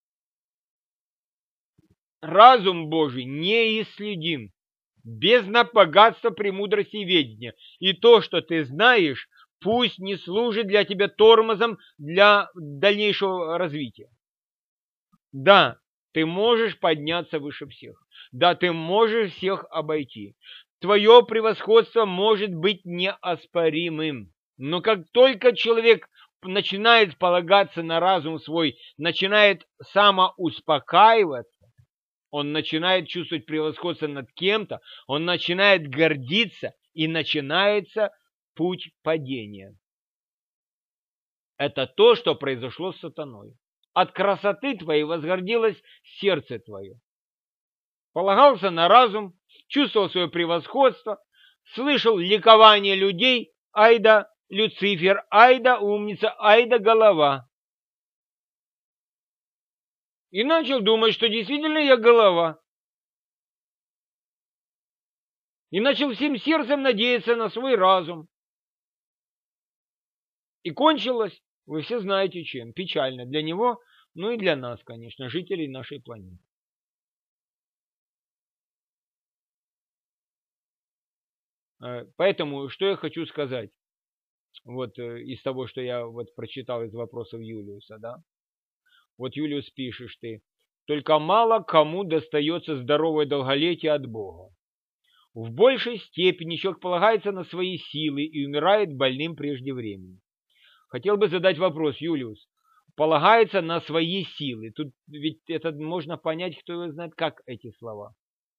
Разум Божий неисследим, бездна богатства премудрости и ведения. И то, что ты знаешь, пусть не служит для тебя тормозом для дальнейшего развития. Да, ты можешь подняться выше всех. Да, ты можешь всех обойти. Твое превосходство может быть неоспоримым. Но как только человек начинает полагаться на разум свой, начинает самоуспокаиваться, он начинает чувствовать превосходство над кем-то, он начинает гордиться, и начинается путь падения. Это то, что произошло с сатаной. От красоты твоей возгордилось сердце твое. Полагался на разум, чувствовал свое превосходство, слышал ликование людей, айда Люцифер, айда умница, айда голова. И начал думать, что действительно я голова. И начал всем сердцем надеяться на свой разум. И кончилось, вы все знаете чем, печально для него, ну и для нас, конечно, жителей нашей планеты. Поэтому, что я хочу сказать, вот из того, что я вот прочитал из вопросов Юлиуса, да. Вот Юлиус пишешь ты, только мало кому достается здоровое долголетие от Бога. В большей степени человек полагается на свои силы и умирает больным прежде времени. Хотел бы задать вопрос, Юлиус, полагается на свои силы. Тут ведь это можно понять, кто его знает, как эти слова.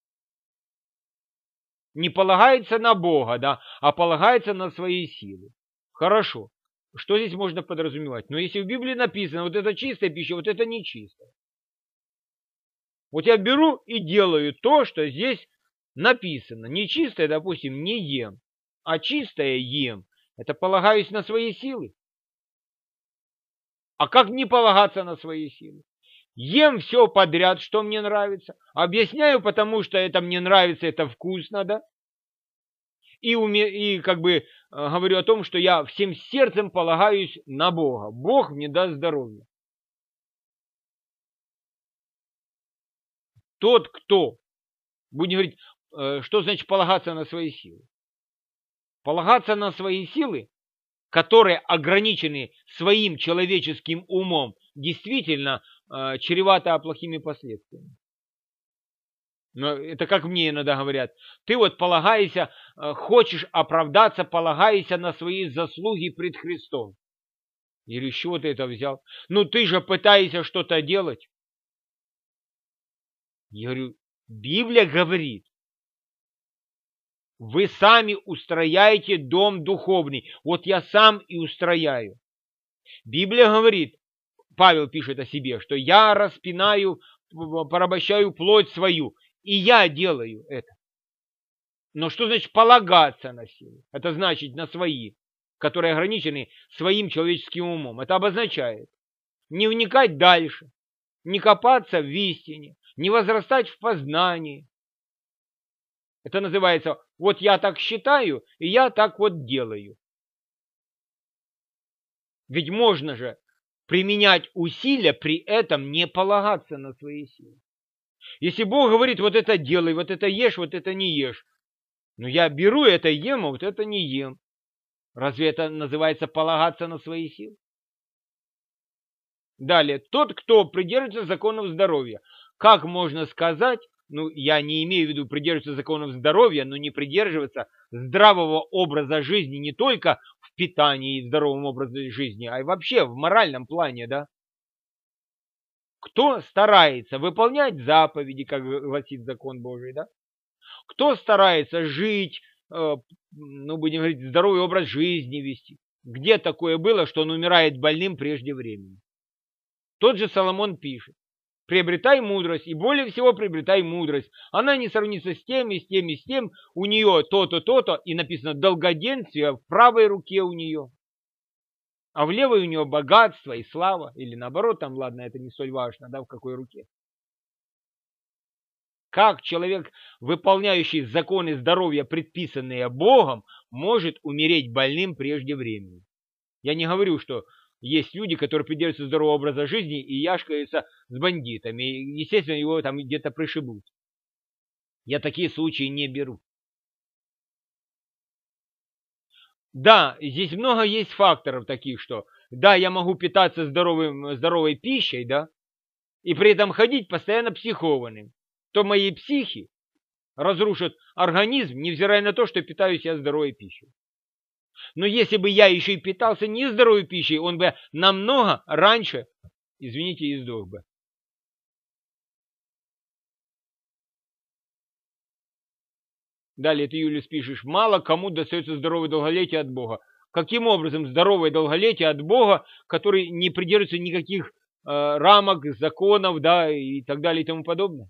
Не полагается на Бога, да, а полагается на свои силы. Хорошо. Что здесь можно подразумевать? Но если в Библии написано, вот это чистая пища, вот это нечистая. Вот я беру и делаю то, что здесь написано. Нечистое, допустим, не ем, а чистое ем. Это полагаюсь на свои силы. А как не полагаться на свои силы? Ем все подряд, что мне нравится. Объясняю, потому что это мне нравится, это вкусно, да? И, уме... и как бы э, говорю о том, что я всем сердцем полагаюсь на Бога. Бог мне даст здоровье. Тот, кто, будем говорить, э, что значит полагаться на свои силы? Полагаться на свои силы, которые ограничены своим человеческим умом, действительно э, чревато плохими последствиями. Но это как мне иногда говорят, ты вот полагайся, хочешь оправдаться, полагайся на свои заслуги пред Христом. Я говорю, с чего ты это взял? Ну ты же пытаешься что-то делать. Я говорю, Библия говорит, Вы сами устрояете дом духовный. Вот я сам и устрояю. Библия говорит, Павел пишет о себе, что я распинаю, порабощаю плоть свою. И я делаю это. Но что значит полагаться на силу? Это значит на свои, которые ограничены своим человеческим умом. Это обозначает не вникать дальше, не копаться в истине, не возрастать в познании. Это называется, вот я так считаю, и я так вот делаю. Ведь можно же применять усилия, при этом не полагаться на свои силы. Если Бог говорит, вот это делай, вот это ешь, вот это не ешь, но я беру это ем, а вот это не ем. Разве это называется полагаться на свои силы? Далее, тот, кто придерживается законов здоровья. Как можно сказать, ну, я не имею в виду придерживаться законов здоровья, но не придерживаться здравого образа жизни не только в питании и здоровом образе жизни, а и вообще в моральном плане, да? Кто старается выполнять заповеди, как гласит закон Божий, да? Кто старается жить, э, ну, будем говорить, здоровый образ жизни вести? Где такое было, что он умирает больным прежде времени? Тот же Соломон пишет: приобретай мудрость, и более всего приобретай мудрость. Она не сравнится с тем, и с тем, и с тем. У нее то-то, то-то, и написано долгоденствие в правой руке у нее. А в левой у нее богатство и слава. Или наоборот, там, ладно, это не столь важно, да, в какой руке. Как человек, выполняющий законы здоровья, предписанные Богом, может умереть больным прежде времени? Я не говорю, что есть люди, которые придерживаются здорового образа жизни и яшкаются с бандитами. И, естественно, его там где-то пришибут. Я такие случаи не беру. Да, здесь много есть факторов таких, что да, я могу питаться здоровым, здоровой пищей, да, и при этом ходить постоянно психованным. То моей психи разрушат организм, невзирая на то, что питаюсь я здоровой пищей. Но если бы я еще и питался нездоровой пищей, он бы намного раньше, извините, и сдох бы. Далее ты, Юлис, пишешь: мало кому достается здоровое долголетие от Бога. Каким образом здоровое долголетие от Бога, который не придерживается никаких э, рамок, законов, да, и так далее и тому подобное?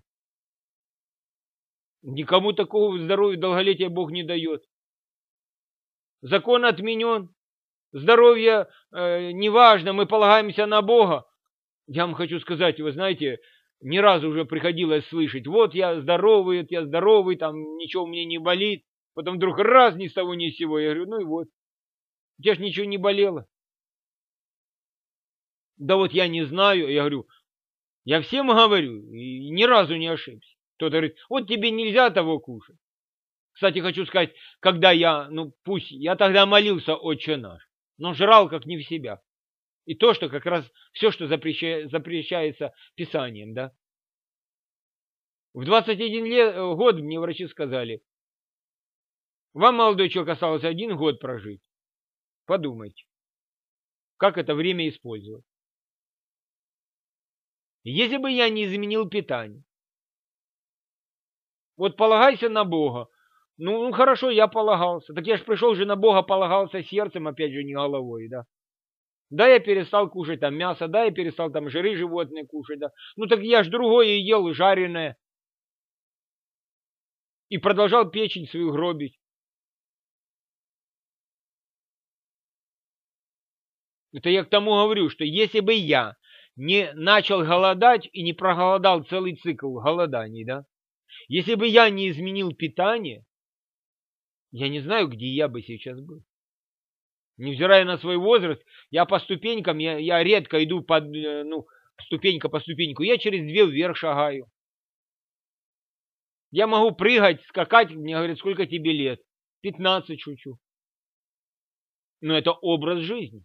Никому такого здоровья долголетия Бог не дает. Закон отменен. Здоровье э, неважно, мы полагаемся на Бога. Я вам хочу сказать, вы знаете, ни разу уже приходилось слышать: вот я здоровый, я здоровый, там ничего мне не болит. Потом вдруг раз, ни с того ни с сего. Я говорю, ну и вот, у тебя ж ничего не болело. Да вот я не знаю. Я говорю, я всем говорю, и ни разу не ошибся. Кто-то говорит, вот тебе нельзя того кушать. Кстати, хочу сказать, когда я, ну пусть, я тогда молился Отче наш, но жрал как не в себя. И то, что как раз все, что запрещается, запрещается Писанием, да. В двадцать один лет, год мне врачи сказали: вам, молодой человек, осталось один год прожить. Подумайте, как это время использовать. Если бы я не изменил питание, вот полагайся на Бога. Ну, ну хорошо, я полагался. Так я же пришел же на Бога, полагался сердцем, опять же, не головой, да. Да, я перестал кушать там мясо, да, я перестал там жиры животные кушать, да. Ну так я ж другое ел, жареное. И продолжал печень свою гробить. Это я к тому говорю, что если бы я не начал голодать и не проголодал целый цикл голоданий, да, если бы я не изменил питание, я не знаю, где я бы сейчас был. Невзирая на свой возраст, я по ступенькам, я, я редко иду под, ну, ступенька по ступеньку, я через две вверх шагаю. Я могу прыгать, скакать, мне говорят, сколько тебе лет? пятнадцать, шучу. Но это образ жизни.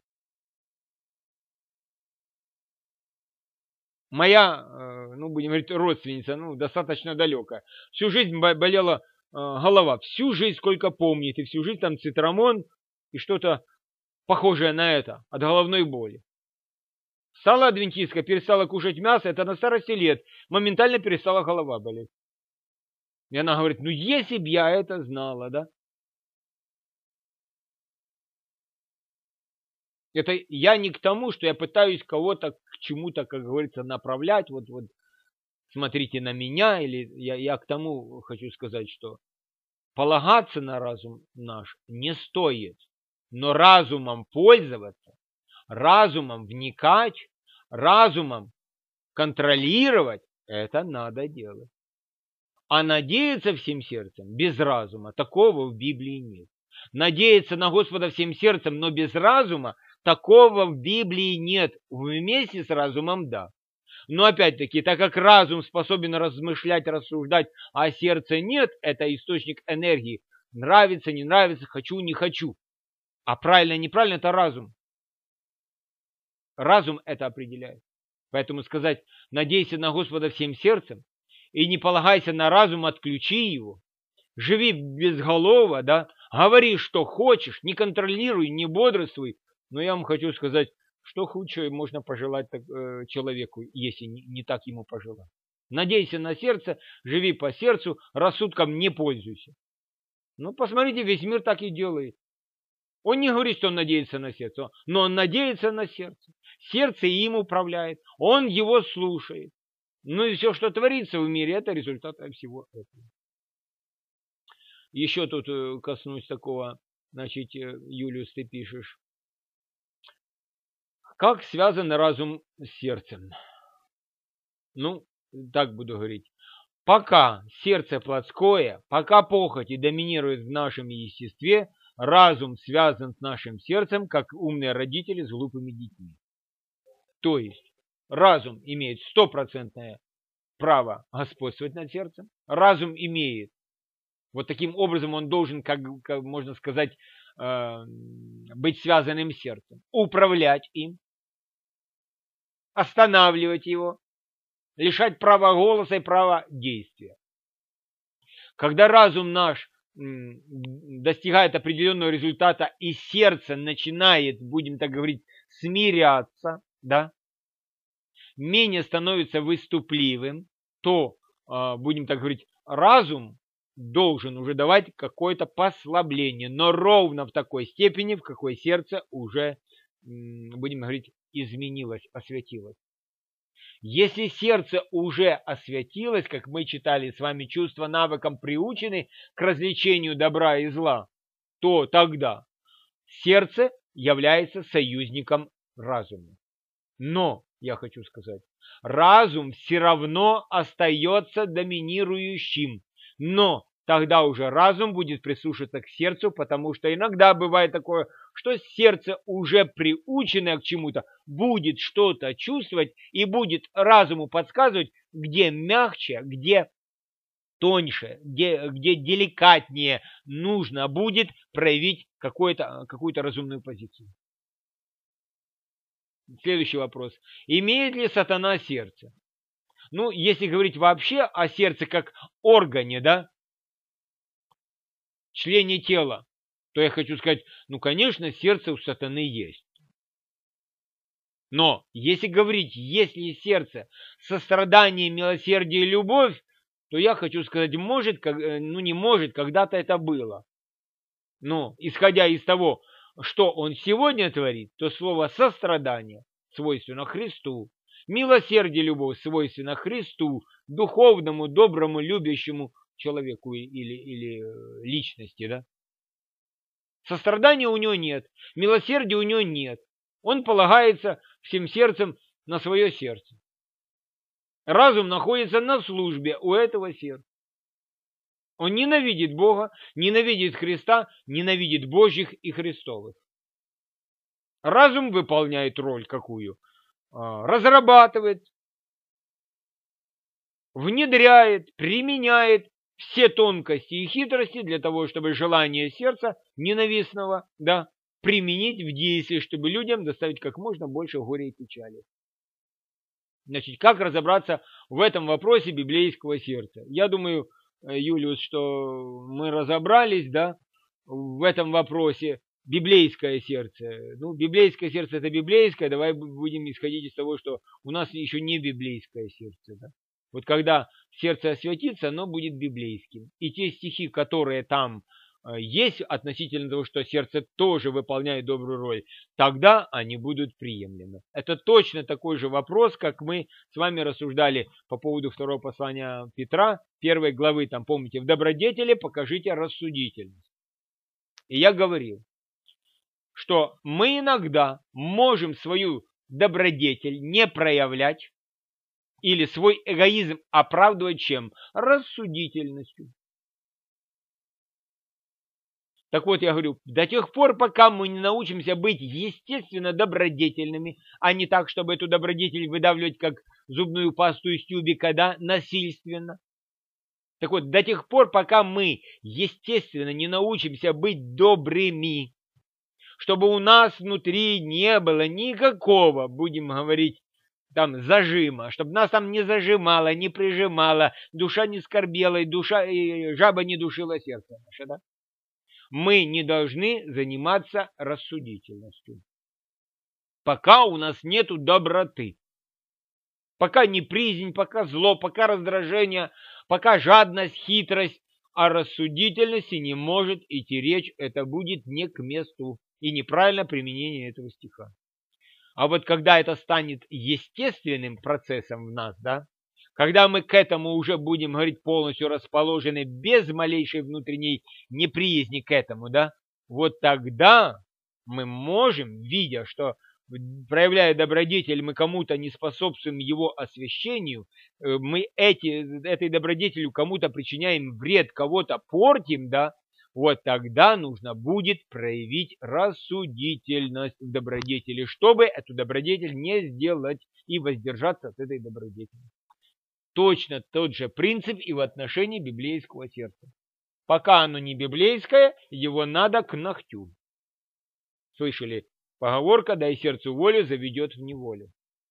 Моя, ну, будем говорить, родственница, ну, достаточно далекая. Всю жизнь болела голова, всю жизнь, сколько помнит, и всю жизнь там цитрамон и что-то похожее на это, от головной боли. Стала адвентистка, перестала кушать мясо, это на старости лет, моментально перестала голова болеть. И она говорит, ну, если б я это знала, да, Это я не к тому, что я пытаюсь кого-то к чему-то, как говорится, направлять. Вот, вот смотрите на меня. Или я, я к тому хочу сказать, что полагаться на разум наш не стоит. Но разумом пользоваться, разумом вникать, разумом контролировать, это надо делать. А надеяться всем сердцем без разума, такого в Библии нет. Надеяться на Господа всем сердцем, но без разума, такого в Библии нет. Вместе с разумом, да. Но опять-таки, так как разум способен размышлять, рассуждать, а сердце нет, это источник энергии. Нравится, не нравится, хочу, не хочу. А правильно, неправильно, это разум. Разум это определяет. Поэтому сказать, надейся на Господа всем сердцем и не полагайся на разум, отключи его. Живи безголово, да, говори, что хочешь, не контролируй, не бодрствуй. Но я вам хочу сказать, что худшее можно пожелать так, э, человеку, если не, не так ему пожелать. Надейся на сердце, живи по сердцу, рассудком не пользуйся. Ну, посмотрите, весь мир так и делает. Он не говорит, что он надеется на сердце, но он надеется на сердце. Сердце им управляет, он его слушает. Ну и все, что творится в мире, это результат всего этого. Еще тут коснусь такого, значит, Юлиус, ты пишешь. Как связан разум с сердцем? Ну, так буду говорить. Пока сердце плотское, пока похоти доминирует в нашем естестве, разум связан с нашим сердцем, как умные родители с глупыми детьми. То есть разум имеет стопроцентное право господствовать над сердцем. Разум имеет, вот таким образом он должен, как, как можно сказать, э, быть связанным с сердцем, управлять им, останавливать его, лишать права голоса и права действия. Когда разум наш достигает определенного результата и сердце начинает, будем так говорить, смиряться, да, менее становится выступливым, то, будем так говорить, разум должен уже давать какое-то послабление, но ровно в такой степени, в какой сердце уже, будем говорить, изменилось, освятилось. Если сердце уже освятилось, как мы читали с вами, чувства навыком приучены к развлечению добра и зла, то тогда сердце является союзником разума. Но, я хочу сказать, разум все равно остается доминирующим. Но тогда уже разум будет прислушиваться к сердцу, потому что иногда бывает такое, что сердце, уже приученное к чему-то, будет что-то чувствовать и будет разуму подсказывать, где мягче, где тоньше, где, где деликатнее нужно будет проявить какую-то какую-то разумную позицию. Следующий вопрос. Имеет ли сатана сердце? Ну, если говорить вообще о сердце как органе, да, члене тела, то я хочу сказать, ну, конечно, сердце у сатаны есть. Но если говорить, есть ли сердце сострадание, милосердие и любовь, то я хочу сказать, может, ну не может, когда-то это было. Но исходя из того, что он сегодня творит, то слово сострадание свойственно Христу, милосердие, любовь свойственно Христу, духовному, доброму, любящему человеку или, или личности, да? Сострадания у него нет, милосердия у него нет. Он полагается всем сердцем на свое сердце. Разум находится на службе у этого сердца. Он ненавидит Бога, ненавидит Христа, ненавидит Божьих и Христовых. Разум выполняет роль какую? Разрабатывает, внедряет, применяет все тонкости и хитрости для того, чтобы желание сердца ненавистного, да, применить в действии, чтобы людям доставить как можно больше горя и печали. Значит, как разобраться в этом вопросе библейского сердца? Я думаю, Юлиус, что мы разобрались, да, в этом вопросе. Библейское сердце. Ну, библейское сердце это библейское, давай будем исходить из того, что у нас еще не библейское сердце. Да? Вот когда сердце освятится, оно будет библейским. И те стихи, которые там есть относительно того, что сердце тоже выполняет добрую роль, тогда они будут приемлемы. Это точно такой же вопрос, как мы с вами рассуждали по поводу второго послания Петра, первой главы, там, помните, в добродетели покажите рассудительность. И я говорил, что мы иногда можем свою добродетель не проявлять или свой эгоизм оправдывать чем? Рассудительностью. Так вот, я говорю, до тех пор, пока мы не научимся быть естественно добродетельными, а не так, чтобы эту добродетель выдавливать как зубную пасту из тюбика, да, насильственно. Так вот, до тех пор, пока мы естественно не научимся быть добрыми, чтобы у нас внутри не было никакого, будем говорить, там зажима, чтобы нас там не зажимало, не прижимало, душа не скорбела, и душа, и жаба не душила сердце наше, да? Мы не должны заниматься рассудительностью, пока у нас нету доброты. Пока не приязнь, пока зло, пока раздражение, пока жадность, хитрость, о рассудительности не может идти речь, это будет не к месту и неправильное применение этого стиха. А вот когда это станет естественным процессом в нас, да, когда мы к этому уже будем говорить полностью расположены без малейшей внутренней неприязни к этому, да, вот тогда мы можем, видя, что проявляя добродетель, мы кому-то не способствуем его освящению, мы эти, этой добродетелью кому-то причиняем вред, кого-то портим, да, вот тогда нужно будет проявить рассудительность в добродетели, чтобы эту добродетель не сделать и воздержаться от этой добродетели. Точно тот же принцип и в отношении библейского сердца. Пока оно не библейское, его надо к ногтю. Слышали? Поговорка «дай сердцу волю, заведет в неволю».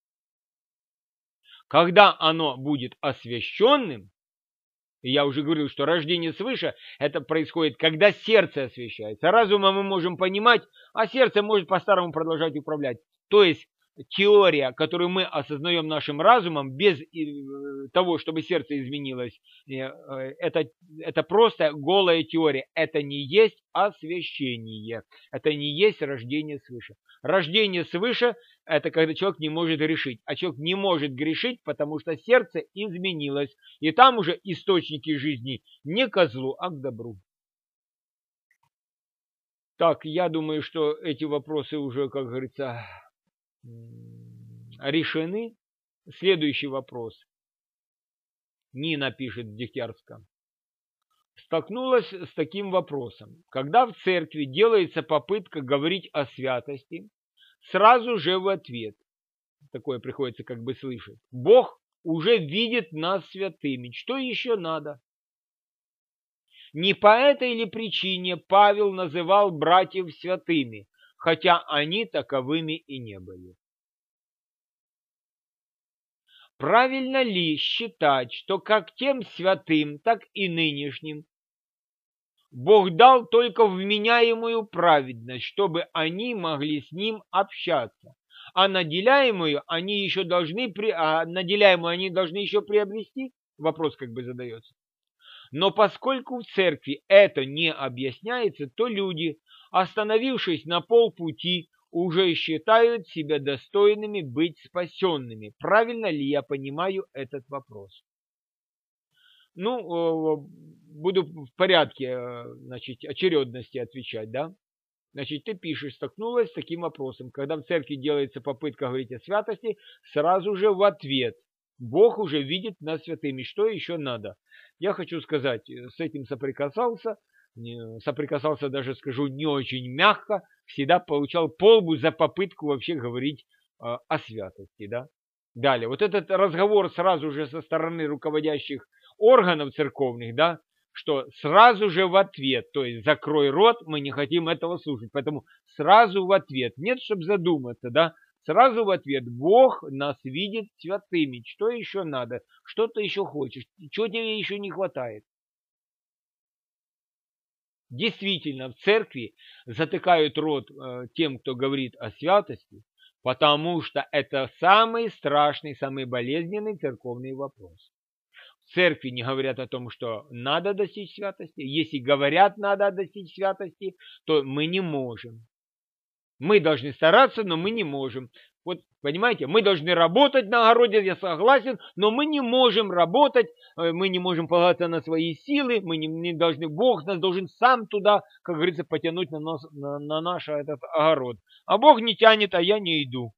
Когда оно будет освященным, и я уже говорил, что рождение свыше, это происходит, когда сердце освящается. Разумом мы можем понимать, а сердце может по-старому продолжать управлять. То есть теория, которую мы осознаем нашим разумом, без того, чтобы сердце изменилось, это, это просто голая теория. Это не есть освящение. Это не есть рождение свыше. Рождение свыше – это когда человек не может грешить. А человек не может грешить, потому что сердце изменилось. И там уже источники жизни не к злу, а к добру. Так, я думаю, что эти вопросы уже, как говорится, решены. Следующий вопрос. Нина пишет в Дегтярском. Столкнулась с таким вопросом. Когда в церкви делается попытка говорить о святости, сразу же в ответ, такое приходится как бы слышать, Бог уже видит нас святыми. Что еще надо? Не по этой ли причине Павел называл братьев святыми, хотя они таковыми и не были? Правильно ли считать, что как тем святым, так и нынешним Бог дал только вменяемую праведность, чтобы они могли с Ним общаться, а наделяемую они еще должны, при... а наделяемую они должны еще приобрести? Вопрос как бы задается. Но поскольку в церкви это не объясняется, то люди, остановившись на полпути, уже считают себя достойными быть спасенными. Правильно ли я понимаю этот вопрос? Ну, буду в порядке, значит, очередности отвечать, да? Значит, ты пишешь, столкнулась с таким вопросом. Когда в церкви делается попытка говорить о святости, сразу же в ответ. Бог уже видит нас святыми. Что еще надо? Я хочу сказать, с этим соприкасался, соприкасался даже, скажу, не очень мягко, всегда получал полбу за попытку вообще говорить э, о святости, да. Далее, вот этот разговор сразу же со стороны руководящих органов церковных, да, что сразу же в ответ, то есть закрой рот, мы не хотим этого слушать, поэтому сразу в ответ, нет, чтобы задуматься, да, сразу в ответ, Бог нас видит святыми, что еще надо, что ты еще хочешь, чего тебе еще не хватает. Действительно, в церкви затыкают рот э, тем, кто говорит о святости, потому что это самый страшный, самый болезненный церковный вопрос. церкви не говорят о том, что надо достичь святости. Если говорят, надо достичь святости, то мы не можем. Мы должны стараться, но мы не можем. Вот, понимаете, мы должны работать на огороде, я согласен, но мы не можем работать, мы не можем полагаться на свои силы, мы не, не должны, Бог нас должен сам туда, как говорится, потянуть на, нас, на, на наш этот огород. А Бог не тянет, а я не иду.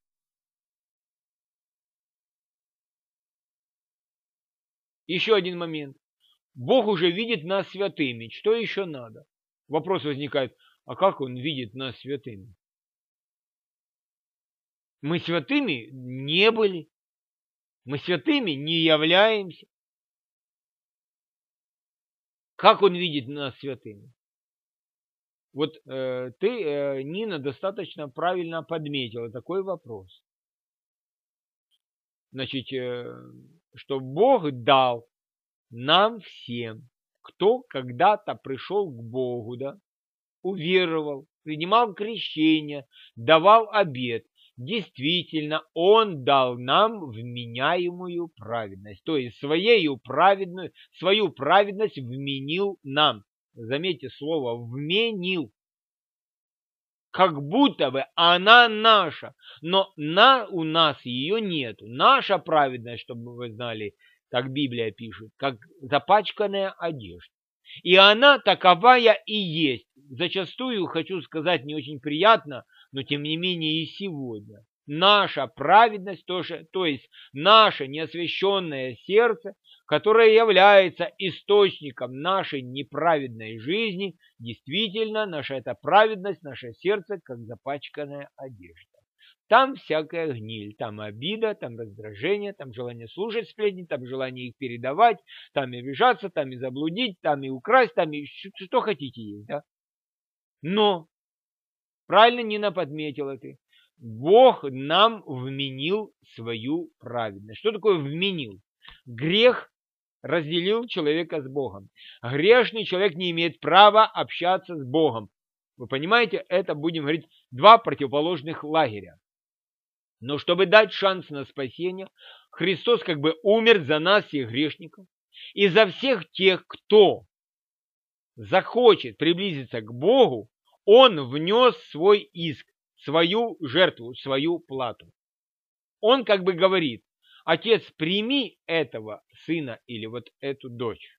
Еще один момент. Бог уже видит нас святыми. Что еще надо? Вопрос возникает, а как Он видит нас святыми? Мы святыми не были. Мы святыми не являемся. Как Он видит нас святыми? Вот э, ты, э, Нина, достаточно правильно подметила такой вопрос. Значит, э, что Бог дал нам всем, кто когда-то пришел к Богу, да, уверовал, принимал крещение, давал обет. Действительно, Он дал нам вменяемую праведность, то есть своею праведную, свою праведность вменил нам. Заметьте слово «вменил». Как будто бы она наша, но на, у нас ее нет. Наша праведность, чтобы вы знали, так Библия пишет, как запачканная одежда. И она таковая и есть. Зачастую, хочу сказать, не очень приятно, но тем не менее и сегодня. Наша праведность, тоже, то есть наше неосвященное сердце, которое является источником нашей неправедной жизни, действительно, наша эта праведность, наше сердце, как запачканная одежда. Там всякая гниль, там обида, там раздражение, там желание слушать сплетни, там желание их передавать, там и обижаться, там и заблудить, там и украсть, там и что хотите есть, да? Но, правильно Нина подметила ты, Бог нам вменил свою праведность. Что такое вменил? Грех разделил человека с Богом. Грешный человек не имеет права общаться с Богом. Вы понимаете, это, будем говорить, два противоположных лагеря. Но чтобы дать шанс на спасение, Христос как бы умер за нас, всех грешников, и за всех тех, кто захочет приблизиться к Богу, Он внес свой иск, свою жертву, свою плату. Он как бы говорит: Отец, прими этого сына или вот эту дочь.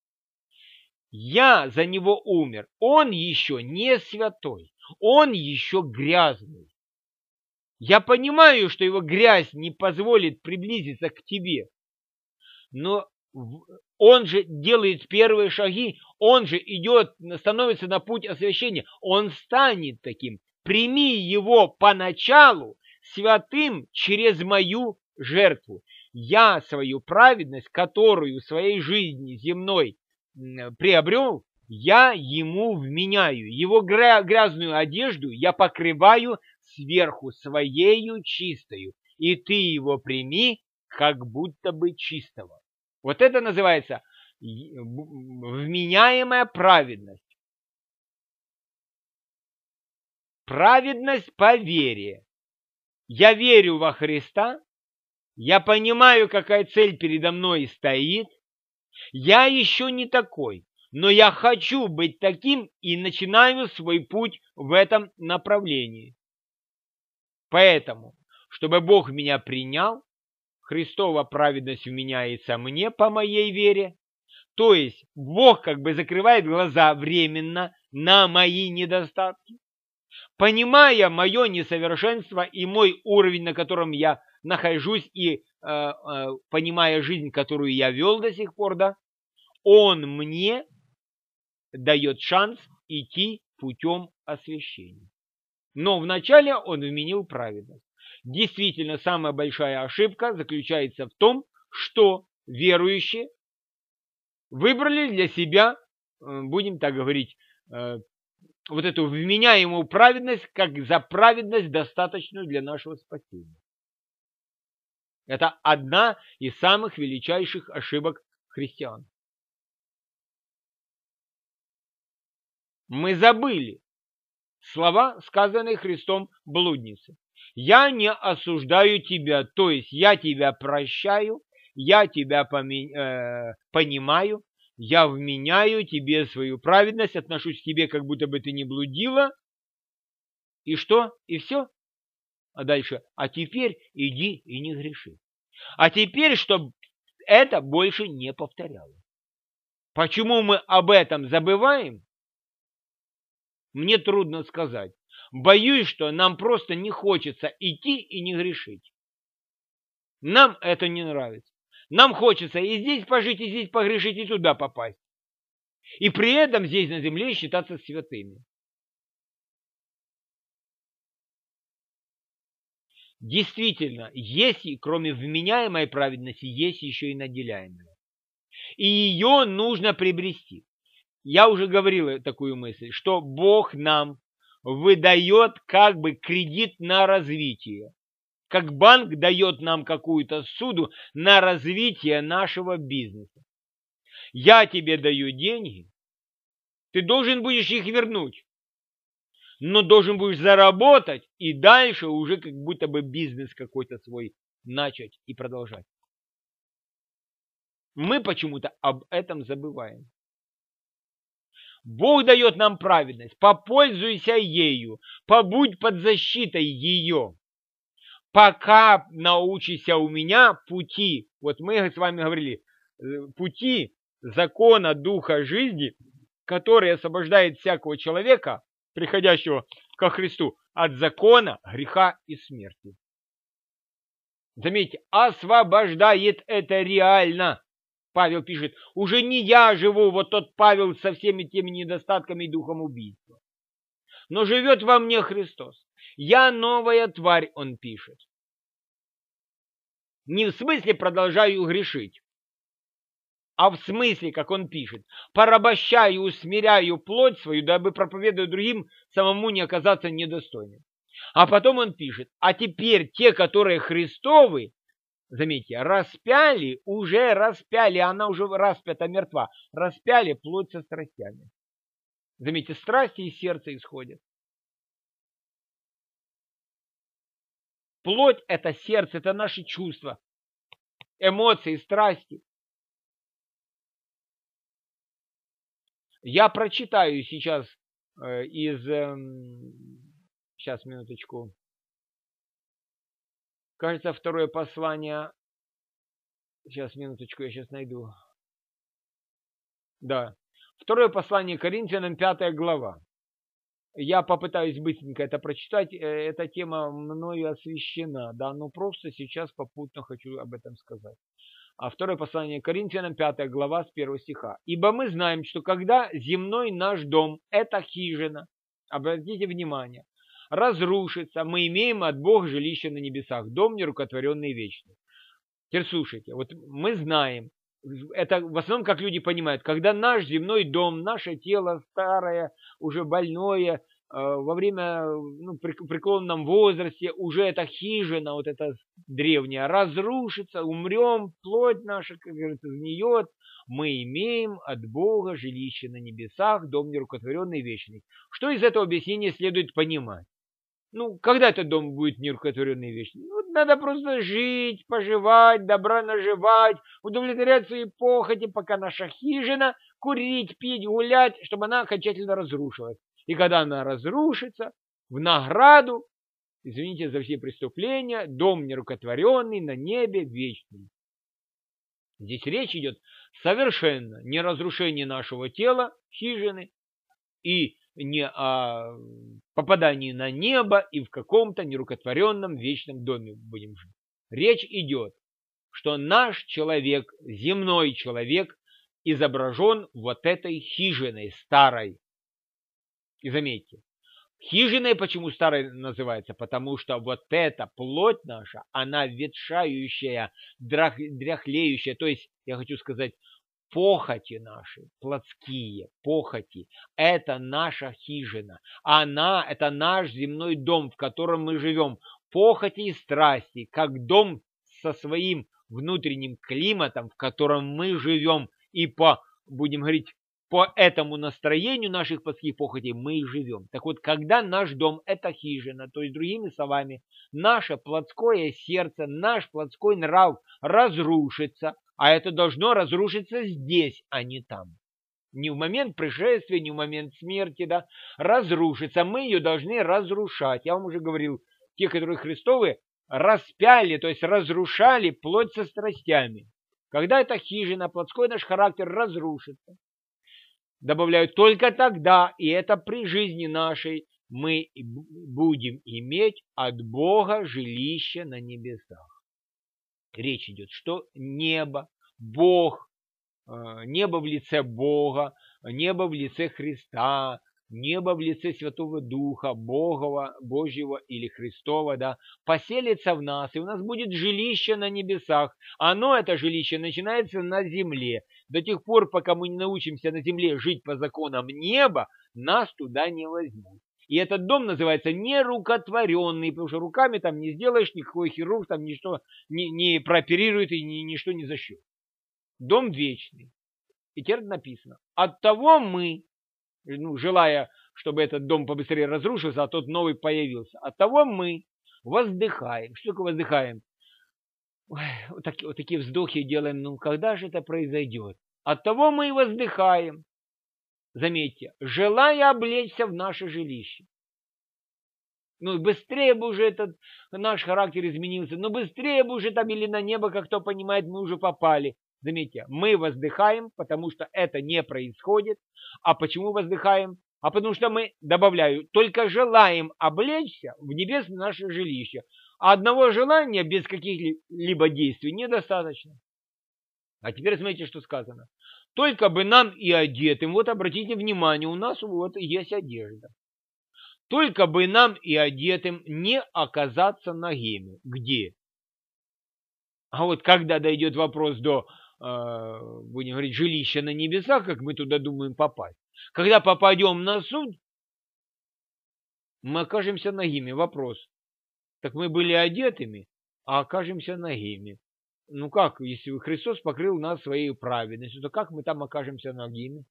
Я за него умер. Он еще не святой. Он еще грязный. Я понимаю, что его грязь не позволит приблизиться к тебе. Но он же делает первые шаги. Он же идет, становится на путь освящения. Он станет таким. Прими его поначалу святым через мою жертву. Я свою праведность, которую в своей жизни земной приобрел, я ему вменяю. Его грязную одежду я покрываю сверху своею чистою. И ты его прими, как будто бы чистого. Вот это называется вменяемая праведность. Праведность по вере. Я верю во Христа, я понимаю, какая цель передо мной стоит. Я еще не такой, но я хочу быть таким и начинаю свой путь в этом направлении. Поэтому, чтобы Бог меня принял, Христова праведность вменяется мне по моей вере. То есть Бог как бы закрывает глаза временно на мои недостатки. Понимая мое несовершенство и мой уровень, на котором я нахожусь, и э, э, понимая жизнь, которую я вел до сих пор, да, Он мне дает шанс идти путем освящения. Но вначале Он вменил праведность. Действительно, самая большая ошибка заключается в том, что верующие выбрали для себя, будем так говорить, вот эту вменяемую праведность, как за праведность, достаточную для нашего спасения. Это одна из самых величайших ошибок христиан. Мы забыли слова, сказанные Христом блуднице. Я не осуждаю тебя, то есть я тебя прощаю, я тебя поми- э, понимаю, я вменяю тебе свою праведность, отношусь к тебе, как будто бы ты не блудила. И что? И все? А дальше, а теперь иди и не греши. А теперь, чтобы это больше не повторялось. Почему мы об этом забываем? Мне трудно сказать. Боюсь, что нам просто не хочется идти и не грешить. Нам это не нравится. Нам хочется и здесь пожить, и здесь погрешить, и туда попасть. И при этом здесь на земле считаться святыми. Действительно, есть, кроме вменяемой праведности, есть еще и наделяемая. И ее нужно приобрести. Я уже говорил такую мысль, что Бог нам выдает как бы кредит на развитие. Как банк дает нам какую-то суду на развитие нашего бизнеса. Я тебе даю деньги, ты должен будешь их вернуть. Но должен будешь заработать и дальше уже как будто бы бизнес какой-то свой начать и продолжать. Мы почему-то об этом забываем. Бог дает нам праведность, попользуйся ею, побудь под защитой ее. Пока научишься у меня пути, вот мы с вами говорили, пути закона Духа жизни, который освобождает всякого человека, приходящего ко Христу, от закона, греха и смерти. Заметьте, освобождает это реально. Павел пишет, уже не я живу, вот тот Павел со всеми теми недостатками и духом убийства. Но живет во мне Христос. Я новая тварь, он пишет. Не в смысле продолжаю грешить, а в смысле, как он пишет, порабощаю, усмиряю плоть свою, дабы проповедуя другим, самому не оказаться недостойным. А потом он пишет, а теперь те, которые Христовы, заметьте, распяли, уже распяли, она уже распята, мертва, распяли плоть со страстями. Заметьте, страсти из сердца исходят. Плоть – это сердце, это наши чувства, эмоции, страсти. Я прочитаю сейчас э, из... Э, сейчас, минуточку. Кажется, второе послание... Сейчас, минуточку, я сейчас найду. Да. Второе послание Коринфянам, пятая глава. Я попытаюсь быстренько это прочитать. Эта тема мною освящена. Да, но просто сейчас попутно хочу об этом сказать. А второе послание Коринфянам, пятая глава, с первого стиха. «Ибо мы знаем, что когда земной наш дом, эта хижина, обратите внимание, разрушится, мы имеем от Бога жилище на небесах, дом нерукотворенный и вечный». Теперь слушайте, вот мы знаем, это в основном как люди понимают, когда наш земной дом, наше тело старое, уже больное, во время, ну, при преклонном возрасте уже эта хижина, вот эта древняя, разрушится, умрем, плоть наша, как говорится, сгниет, мы имеем от Бога жилище на небесах, дом нерукотворенный и вечный. Что из этого объяснения следует понимать? Ну, когда этот дом будет нерукотворенный и вечный? Ну, надо просто жить, поживать, добра наживать, удовлетворять свои похоти, пока наша хижина, курить, пить, гулять, чтобы она окончательно разрушилась. И когда она разрушится, в награду, извините за все преступления, дом нерукотворенный на небе вечный. Здесь речь идет совершенно не о разрушении нашего тела, хижины, и не о попадании на небо и в каком-то нерукотворенном вечном доме будем жить. Речь идет, что наш человек, земной человек, изображен вот этой хижиной старой. И заметьте, хижиной почему старой называется? Потому что вот эта плоть наша, она ветшающая, дряхлеющая, то есть, я хочу сказать, похоти наши, плотские похоти, это наша хижина. Она, это наш земной дом, в котором мы живем. Похоти и страсти, как дом со своим внутренним климатом, в котором мы живем. И по, будем говорить, по этому настроению наших плотских похотей мы и живем. Так вот, когда наш дом – это хижина, то есть, другими словами, наше плотское сердце, наш плотской нрав разрушится, а это должно разрушиться здесь, а не там. Не в момент пришествия, не в момент смерти, да, разрушится. Мы ее должны разрушать. Я вам уже говорил, те, которые Христовы, распяли, то есть разрушали плоть со страстями. Когда эта хижина, плотской наш характер разрушится, добавляют только тогда, и это при жизни нашей, мы будем иметь от Бога жилище на небесах. Речь идет, что небо, Бог, небо в лице Бога, небо в лице Христа, небо в лице Святого Духа, Богова, Божьего или Христова, да, поселится в нас, и у нас будет жилище на небесах. Оно, это жилище, начинается на земле. До тех пор, пока мы не научимся на земле жить по законам неба, нас туда не возьмут. И этот дом называется нерукотворенный, потому что руками там не сделаешь, никакой хирург там ничто не, не прооперирует и ни, ничто не зашьет. Дом вечный. И теперь написано: оттого мы, ну, желая, чтобы этот дом побыстрее разрушился, а тот новый появился, оттого мы воздыхаем. Что такое воздыхаем? Ой, вот, такие, вот такие вздохи делаем, ну когда же это произойдет? Оттого мы и воздыхаем. Заметьте, желая облечься в наше жилище. Ну, быстрее бы уже этот наш характер изменился, ну, быстрее бы уже там или на небо, как кто понимает, мы уже попали. Заметьте, мы воздыхаем, потому что это не происходит. А почему воздыхаем? А потому что мы, добавляю, только желаем облечься в небесное наше жилище. А одного желания без каких-либо действий недостаточно. А теперь смотрите, что сказано. Только бы нам и одетым, вот обратите внимание, у нас вот есть одежда. Только бы нам и одетым не оказаться нагими. Где? А вот когда дойдет вопрос до, э, будем говорить, жилища на небесах, как мы туда думаем попасть. Когда попадем на суд, мы окажемся нагими. Вопрос. Так мы были одетыми, а окажемся нагими. Ну как, если Христос покрыл нас своей праведностью, то как мы там окажемся нагими?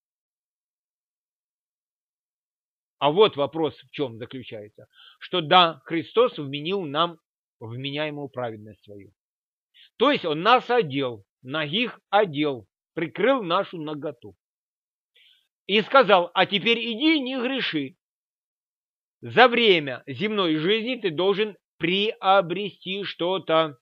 А вот вопрос в чем заключается. Что да, Христос вменил нам вменяемую праведность свою. То есть Он нас одел, нагих одел, прикрыл нашу наготу. И сказал: а теперь иди, не греши. За время земной жизни ты должен приобрести что-то.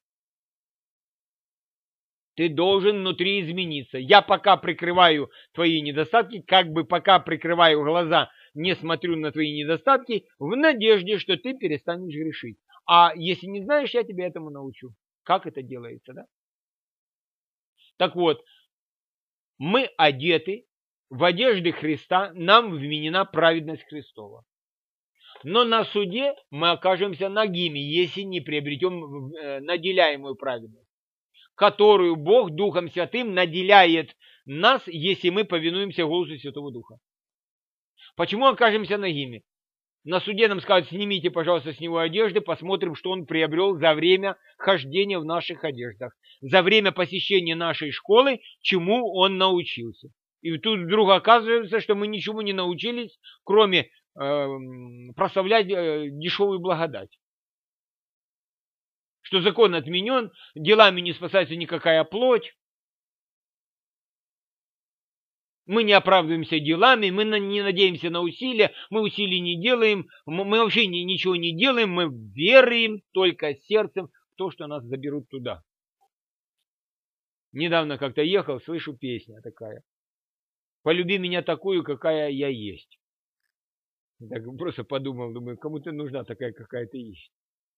Ты должен внутри измениться. Я пока прикрываю твои недостатки, как бы пока прикрываю глаза, не смотрю на твои недостатки, в надежде, что ты перестанешь грешить. А если не знаешь, я тебя этому научу. Как это делается, да? Так вот, мы одеты в одежды Христа, нам вменена праведность Христова. Но на суде мы окажемся нагими, если не приобретем наделяемую праведность, которую Бог Духом Святым наделяет нас, если мы повинуемся голосу Святого Духа. Почему окажемся нагими? На суде нам скажут: снимите, пожалуйста, с него одежды, посмотрим, что он приобрел за время хождения в наших одеждах, за время посещения нашей школы, чему он научился. И тут вдруг оказывается, что мы ничему не научились, кроме э, прославлять э, дешевую благодать. Что закон отменен, делами не спасается никакая плоть. Мы не оправдываемся делами, мы не надеемся на усилия, мы усилий не делаем, мы вообще ничего не делаем, мы верим только сердцем в то, что нас заберут туда. Недавно как-то ехал, слышу, песня такая: «Полюби меня такую, какая я есть». Так просто подумал, думаю, кому-то нужна такая, какая ты есть.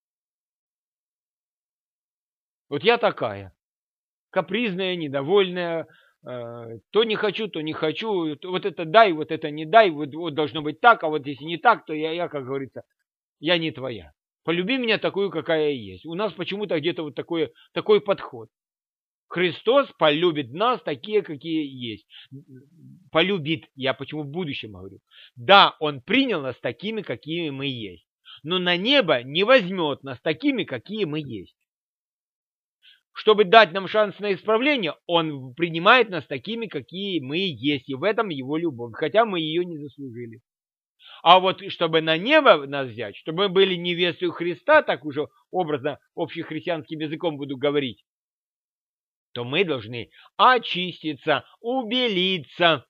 Вот я такая, капризная, недовольная, э, то не хочу, то не хочу, вот это дай, вот это не дай, вот, вот должно быть так, а вот если не так, то я, я, как говорится, я не твоя. Полюби меня такую, какая я есть. У нас почему-то где-то вот такой, такой подход. Христос полюбит нас такие, какие есть. Полюбит, я почему в будущем говорю. Да, Он принял нас такими, какими мы есть. Но на небо не возьмет нас такими, какие мы есть. чтобы дать нам шанс на исправление, он принимает нас такими, какие мы есть, и в этом его любовь, хотя мы ее не заслужили. А вот чтобы на небо нас взять, чтобы мы были невестой Христа, так уже образно общехристианским языком буду говорить, то мы должны очиститься, убелиться.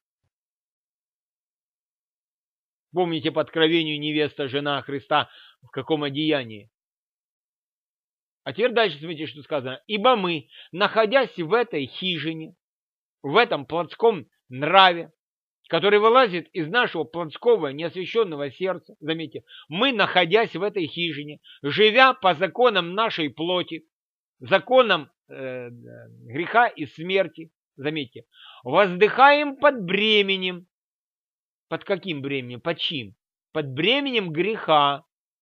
Помните по откровению невеста, жена Христа в каком одеянии? А теперь дальше смотрите, что сказано. Ибо мы, находясь в этой хижине, в этом плотском нраве, который вылазит из нашего плотского неосвященного сердца, заметьте, мы, находясь в этой хижине, живя по законам нашей плоти, законам э, греха и смерти, заметьте, воздыхаем под бременем. Под каким бременем? Под чьим? Под бременем греха.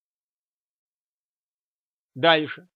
Дальше.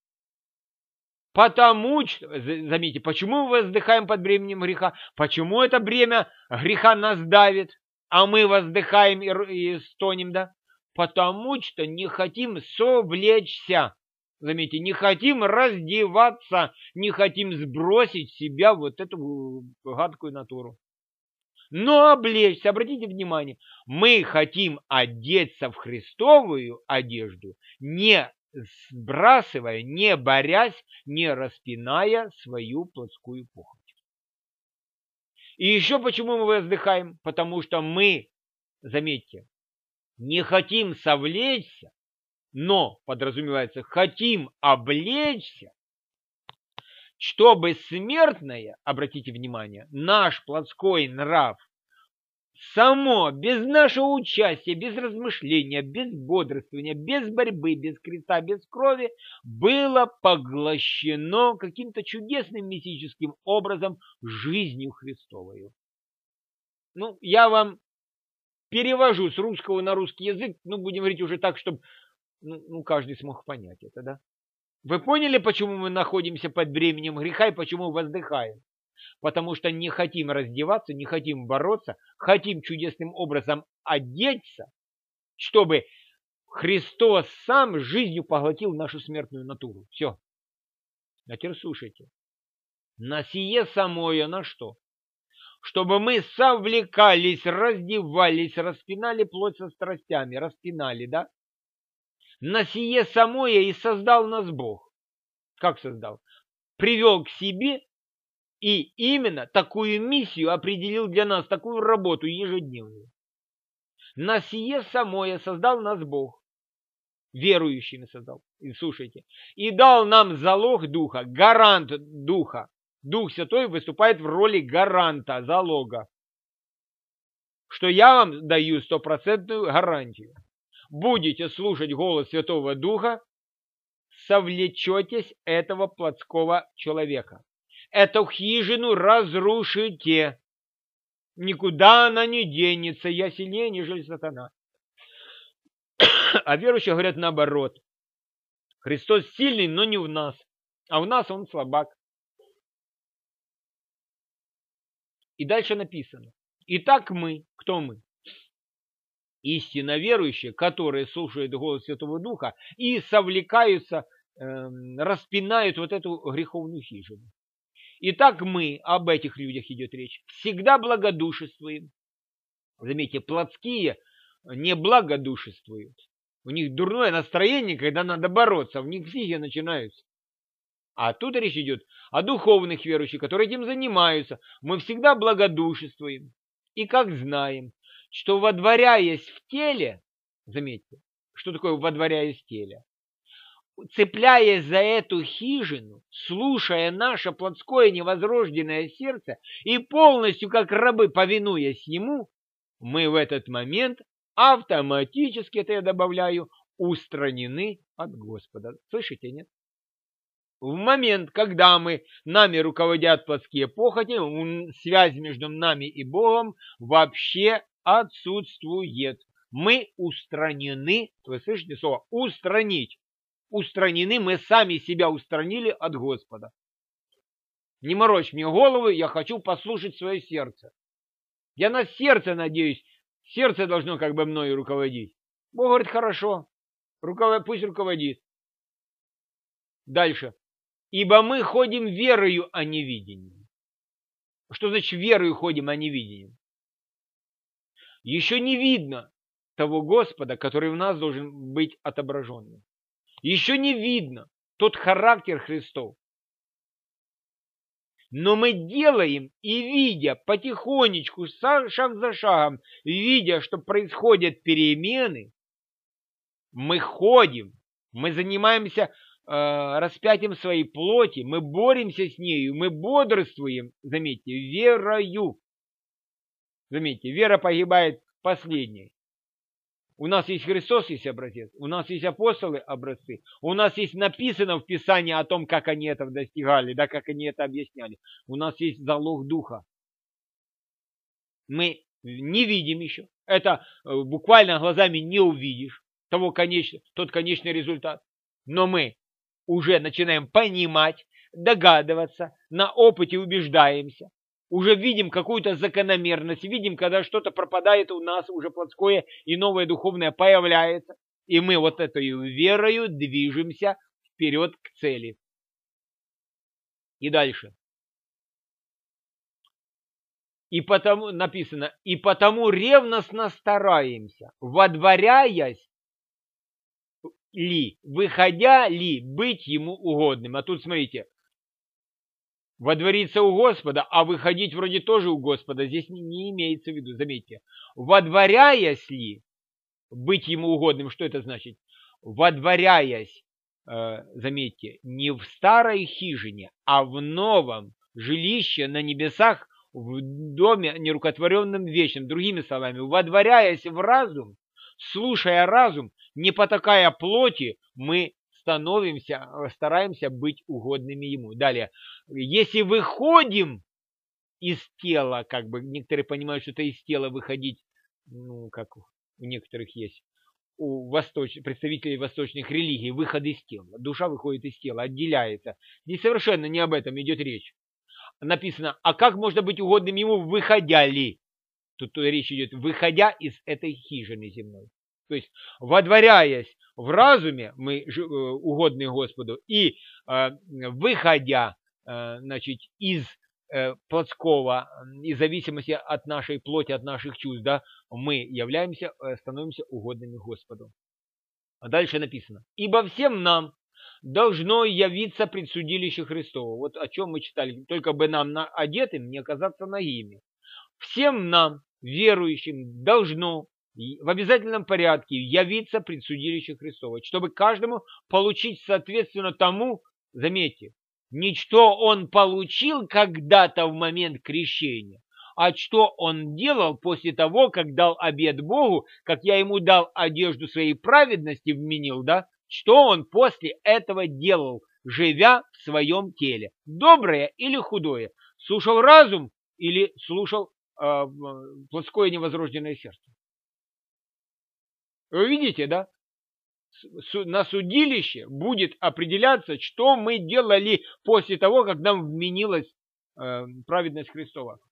Потому что, заметьте, почему мы воздыхаем под бременем греха? Почему это бремя греха нас давит, а мы воздыхаем и, и стонем, да? Потому что не хотим совлечься. Заметьте, не хотим раздеваться, не хотим сбросить с себя вот эту гадкую натуру. Но облечься, обратите внимание, мы хотим одеться в Христовую одежду, не сбрасывая, не борясь, не распиная свою плотскую похоть. И еще почему мы воздыхаем? Потому что мы, заметьте, не хотим совлечься, но, подразумевается, хотим облечься, чтобы смертное, обратите внимание, наш плотской нрав, само, без нашего участия, без размышления, без бодрствования, без борьбы, без креста, без крови, было поглощено каким-то чудесным мистическим образом жизнью Христовою. Ну, я вам перевожу с русского на русский язык, ну, будем говорить уже так, чтобы ну, ну, каждый смог понять это, да? Вы поняли, почему мы находимся под бременем греха и почему воздыхаем? Потому что не хотим раздеваться, не хотим бороться, хотим чудесным образом одеться, чтобы Христос сам жизнью поглотил нашу смертную натуру. Все. А теперь слушайте. На сие самое на что? Чтобы мы совлекались, раздевались, распинали плоть со страстями, распинали, да? На сие самое и создал нас Бог. Как создал? Привел к себе и именно такую миссию определил для нас, такую работу ежедневную. На сие самое создал нас Бог. Верующими создал. И слушайте. И дал нам залог Духа, гарант Духа. Дух Святой выступает в роли гаранта, залога. Что я вам даю стопроцентную гарантию. Будете слушать голос Святого Духа, совлечетесь этого плотского человека. Эту хижину разрушите. Никуда она не денется. Я сильнее, нежели сатана. А верующие говорят наоборот. Христос сильный, но не в нас. А в нас он слабак. И дальше написано. Итак мы, кто мы? Истинно верующие, которые слушают голос Святого Духа и совлекаются, э, распинают вот эту греховную хижину. Итак, мы, об этих людях идет речь, всегда благодушествуем. Заметьте, плотские не благодушествуют. У них дурное настроение, когда надо бороться, у них психи начинаются. А тут речь идет о духовных верующих, которые этим занимаются. Мы всегда благодушествуем. И как знаем, что водворяясь в теле, заметьте, что такое водворяясь в теле? Цепляясь за эту хижину, слушая наше плотское невозрожденное сердце и полностью как рабы повинуясь ему, мы в этот момент автоматически, это я добавляю, устранены от Господа. Слышите, нет? В момент, когда мы, нами руководят плотские похоти, связь между нами и Богом вообще отсутствует. Мы устранены, вы слышите слово «устранить». Устранены, мы сами себя устранили от Господа. Не морочь мне голову, я хочу послушать свое сердце. Я на сердце надеюсь, сердце должно как бы мною руководить. Бог говорит, хорошо, руковод... пусть руководит. Дальше. Ибо мы ходим верою, а не видением. Что значит верою ходим, а не видением? Еще не видно того Господа, который в нас должен быть отображенным. Еще не видно тот характер Христов. Но мы делаем и видя потихонечку, шаг за шагом, видя, что происходят перемены, мы ходим, мы занимаемся э, распятием своей плоти, мы боремся с нею, мы бодрствуем, заметьте, верою. Заметьте, вера погибает последней. У нас есть Христос, есть образец, у нас есть апостолы образцы, у нас есть написано в Писании о том, как они это достигали, да, как они это объясняли. У нас есть залог Духа. Мы не видим еще. Это буквально глазами не увидишь того конечного, тот конечный результат. Но мы уже начинаем понимать, догадываться, на опыте убеждаемся. Уже видим какую-то закономерность, видим, когда что-то пропадает у нас, уже плотское и новое духовное появляется. И мы вот этой верою движемся вперед к цели. И дальше. И потому, написано, и потому ревностно стараемся, водворяясь ли, выходя ли, быть ему угодным. А тут смотрите. Водвориться у Господа, а выходить вроде тоже у Господа. Здесь не, не имеется в виду, заметьте. Водворяясь ли, быть ему угодным, что это значит? Водворяясь, э, заметьте, не в старой хижине, а в новом жилище на небесах, в доме нерукотворенном вечном. Другими словами, водворяясь в разум, слушая разум, не потакая плоти, мы становимся, стараемся быть угодными ему. Далее, если выходим из тела, как бы некоторые понимают, что это из тела выходить, ну, как у некоторых есть, у восточ... представителей восточных религий, выход из тела. Душа выходит из тела, отделяется. Здесь совершенно не об этом идет речь. Написано, а как можно быть угодным ему, выходя ли? Тут речь идет, выходя из этой хижины земной. То есть, водворяясь в разуме, мы угодны Господу, и э, выходя э, значит, из э, плотского, из зависимости от нашей плоти, от наших чувств, да, мы являемся, становимся угодными Господу. А дальше написано, ибо всем нам должно явиться предсудилище Христово. Вот о чем мы читали, только бы нам одетым не оказаться нагими. Всем нам, верующим, должно в обязательном порядке явиться предсудилище Христово, чтобы каждому получить соответственно тому, заметьте, не что он получил когда-то в момент крещения, а что он делал после того, как дал обет Богу, как я ему дал одежду своей праведности, вменил, да, что он после этого делал, живя в своем теле, доброе или худое, слушал разум или слушал э, плотское невозрожденное сердце. Вы видите, да? На судилище будет определяться, что мы делали после того, как нам вменилась э, праведность Христова.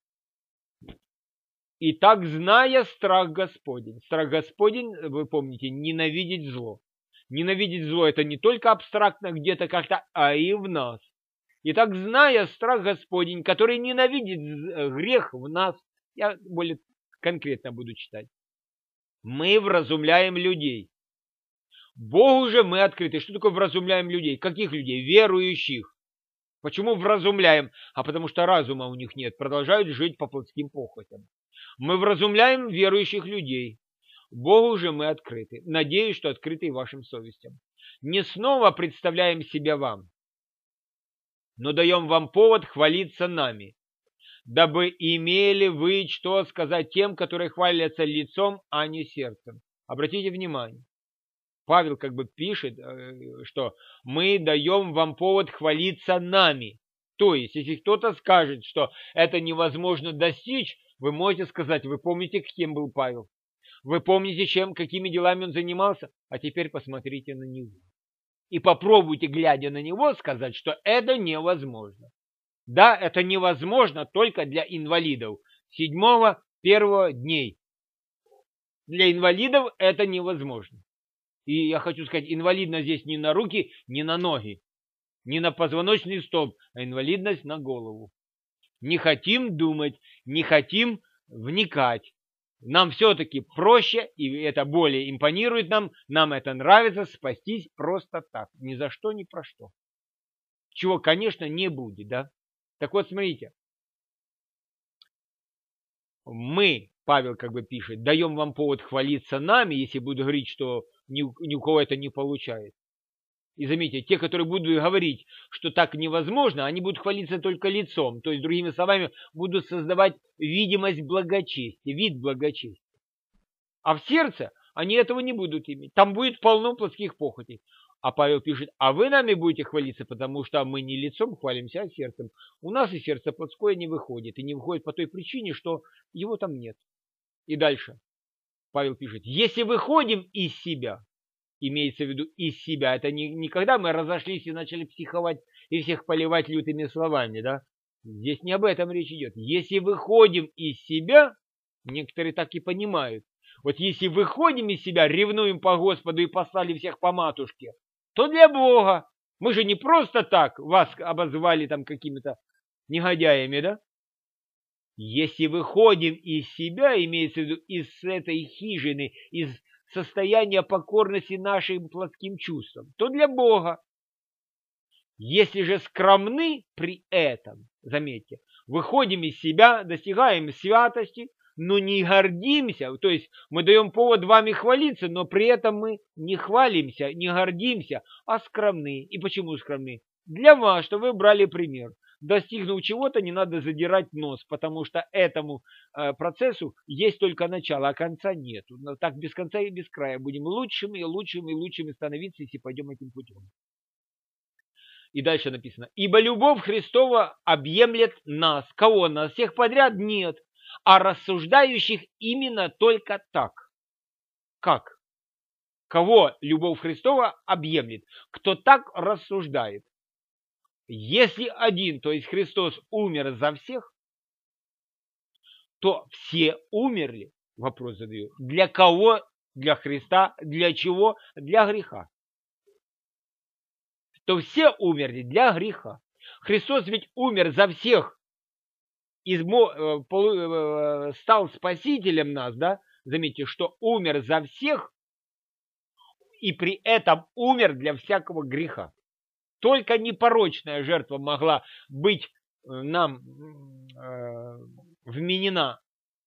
Итак, зная страх Господень. Страх Господень, вы помните, ненавидеть зло. Ненавидеть зло это не только абстрактно где-то как-то, а и в нас. Итак, зная страх Господень, который ненавидит грех в нас, я более конкретно буду читать. Мы вразумляем людей. Богу же мы открыты. Что такое вразумляем людей? Каких людей? Верующих. Почему вразумляем? А потому что разума у них нет. Продолжают жить по плотским похотям. Мы вразумляем верующих людей. Богу же мы открыты. Надеюсь, что открыты и вашим совестям. Не снова представляем себя вам, но даем вам повод хвалиться нами, дабы имели вы что сказать тем, которые хвалятся лицом, а не сердцем. Обратите внимание. Павел как бы пишет, что мы даем вам повод хвалиться нами. То есть, если кто-то скажет, что это невозможно достичь, вы можете сказать, вы помните, кем был Павел? Вы помните, чем, какими делами он занимался? А теперь посмотрите на него. И попробуйте, глядя на него, сказать, что это невозможно. Да, это невозможно только для инвалидов седьмого, первого дней. Для инвалидов это невозможно. И я хочу сказать, инвалидно здесь не на руки, не на ноги. не на позвоночный столб, а инвалидность на голову. Не хотим думать, не хотим вникать. Нам все-таки проще, и это более импонирует нам, нам это нравится, спастись просто так, ни за что, ни про что. Чего, конечно, не будет, да? Так вот, смотрите. Мы, Павел как бы пишет, даем вам повод хвалиться нами, если будут говорить, что ни, ни у кого это не получается. И заметьте, те, которые будут говорить, что так невозможно, они будут хвалиться только лицом. То есть, другими словами, будут создавать видимость благочестия, вид благочестия. А в сердце они этого не будут иметь. Там будет полно плотских похотей. А Павел пишет, а вы нами будете хвалиться, потому что мы не лицом хвалимся, а сердцем. У нас и сердце плотское не выходит. И не выходит по той причине, что его там нет. И дальше Павел пишет, если выходим из себя, имеется в виду из себя, это не, не когда мы разошлись и начали психовать и всех поливать лютыми словами, да? Здесь не об этом речь идет. Если выходим из себя, некоторые так и понимают, вот если выходим из себя, ревнуем по Господу и послали всех по матушке, то для Бога. Мы же не просто так вас обозвали там какими-то негодяями, да? Если выходим из себя, имеется в виду из этой хижины, из состояния покорности нашим плотским чувствам, то для Бога. Если же скромны при этом, заметьте, выходим из себя, достигаем святости, но не гордимся, то есть мы даем повод вами хвалиться, но при этом мы не хвалимся, не гордимся, а скромны. И почему скромны? Для вас, что вы брали пример. Достигнув чего-то, не надо задирать нос, потому что этому э, процессу есть только начало, а конца нет. Но так без конца и без края будем лучшими и лучшими и лучшими становиться, если пойдем этим путем. И дальше написано, ибо любовь Христова объемлет нас. Кого? Нас всех подряд? Нет. А рассуждающих именно только так. Как? Кого любовь Христова объемлет? Кто так рассуждает? Если один, то есть Христос, умер за всех, то все умерли. Вопрос задаю. Для кого? Для Христа. Для чего? Для греха. То все умерли для греха. Христос ведь умер за всех. Измо, стал спасителем нас, да? Заметьте, что умер за всех и при этом умер для всякого греха. Только непорочная жертва могла быть нам э, вменена.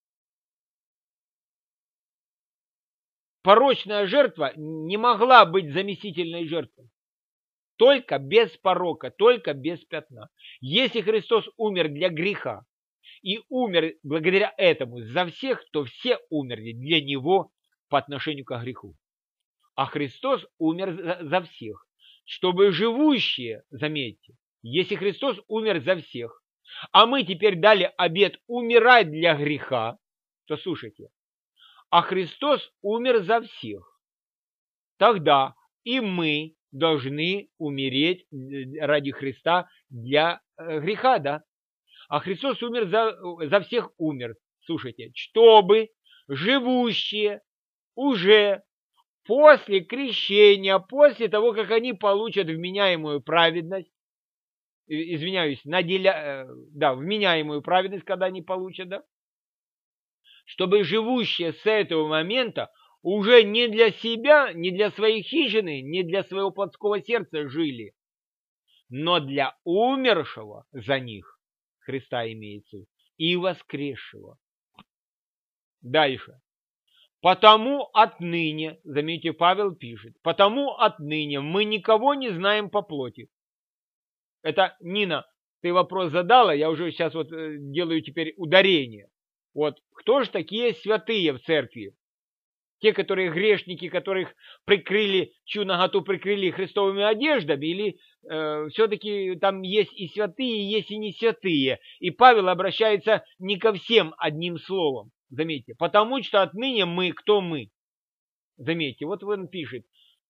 Порочная жертва не могла быть заместительной жертвой. Только без порока, только без пятна. Если Христос умер для греха и умер благодаря этому за всех, то все умерли для Него по отношению к греху. А Христос умер за, за всех. Чтобы живущие, заметьте, если Христос умер за всех, а мы теперь дали обет умирать для греха, то слушайте, а Христос умер за всех, тогда и мы должны умереть ради Христа для греха, да? А Христос умер за, за всех умер, слушайте, чтобы живущие уже после крещения, после того, как они получат вменяемую праведность, извиняюсь, наделя, да, вменяемую праведность, когда они получат, да, чтобы живущие с этого момента уже не для себя, не для своей хижины, не для своего плотского сердца жили, но для умершего за них, Христа имеется, и воскресшего. Дальше. Потому отныне, заметьте, Павел пишет, потому отныне мы никого не знаем по плоти. Это, Нина, ты вопрос задала, я уже сейчас вот делаю теперь ударение. Вот, кто же такие святые в церкви? Те, которые грешники, которых прикрыли, чью наготу прикрыли христовыми одеждами, или э, все-таки там есть и святые, есть и не святые. И Павел обращается не ко всем одним словом. Заметьте, потому что отныне мы, кто мы? Заметьте, вот он пишет,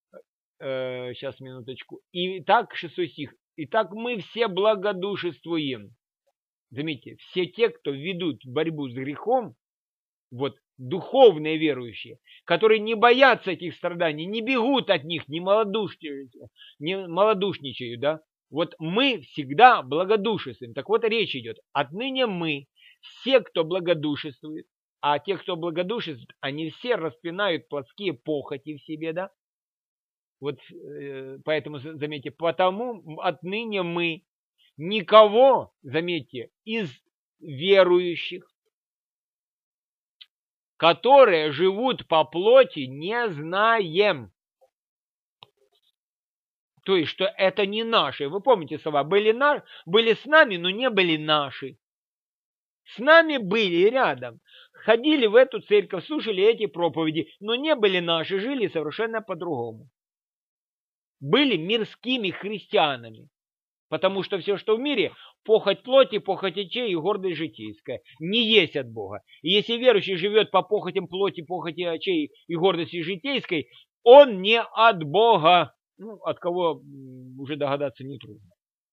э, сейчас минуточку, и так, шестой стих, итак мы все благодушествуем. Заметьте, все те, кто ведут борьбу с грехом, вот духовные верующие, которые не боятся этих страданий, не бегут от них, не малодушничают, не малодушничают, да? Вот мы всегда благодушествуем. Так вот речь идет. Отныне мы, все, кто благодушествует, а те, кто благодушествует, они все распинают плотские похоти в себе, да? Вот э, поэтому, заметьте, потому отныне мы никого, заметьте, из верующих, которые живут по плоти, не знаем. То есть, что это не наши. Вы помните слова? Были, на... были с нами, но не были наши. С нами были рядом. Ходили в эту церковь, слушали эти проповеди, но не были наши, жили совершенно по-другому. Были мирскими христианами. Потому что все, что в мире, похоть плоти, похоть очей и гордость житейская, не есть от Бога. И если верующий живет по похотям плоти, похоти очей и гордости житейской, он не от Бога. Ну, от кого уже догадаться нетрудно.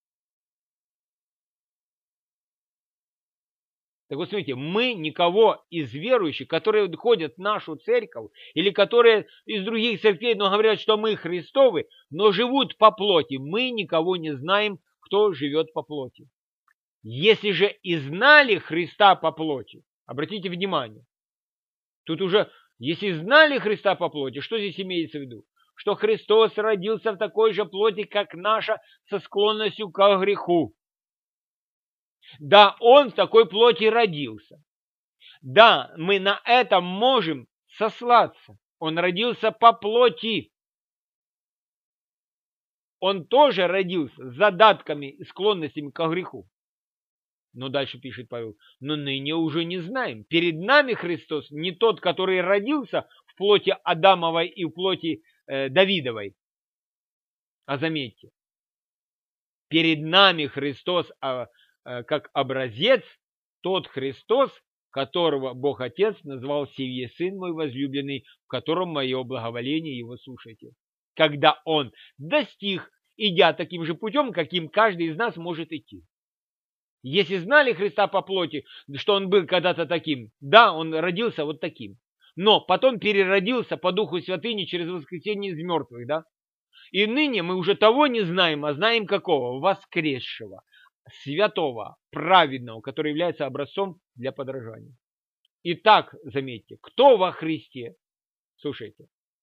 Так вот, смотрите, мы никого из верующих, которые ходят в нашу церковь, или которые из других церквей, но говорят, что мы Христовы, но живут по плоти, мы никого не знаем, кто живет по плоти. Если же и знали Христа по плоти, обратите внимание, тут уже, если знали Христа по плоти, что здесь имеется в виду? Что Христос родился в такой же плоти, как наша, со склонностью к греху. Да, Он в такой плоти родился. Да, мы на этом можем сослаться. Он родился по плоти. Он тоже родился с задатками и склонностями к греху. Но дальше пишет Павел, но ныне уже не знаем. Перед нами Христос не тот, который родился в плоти Адамовой и в плоти э, Давидовой. А заметьте, перед нами Христос а, а, как образец, тот Христос, которого Бог Отец назвал «Сие Сын мой возлюбленный, в котором мое благоволение, его слушайте». Когда Он достиг, идя таким же путем, каким каждый из нас может идти. Если знали Христа по плоти, что Он был когда-то таким, да, Он родился вот таким, но потом переродился по Духу Святыни через воскресение из мертвых, да? И ныне мы уже того не знаем, а знаем какого? Воскресшего, святого, праведного, который является образцом для подражания. Итак, заметьте, кто во Христе? Слушайте.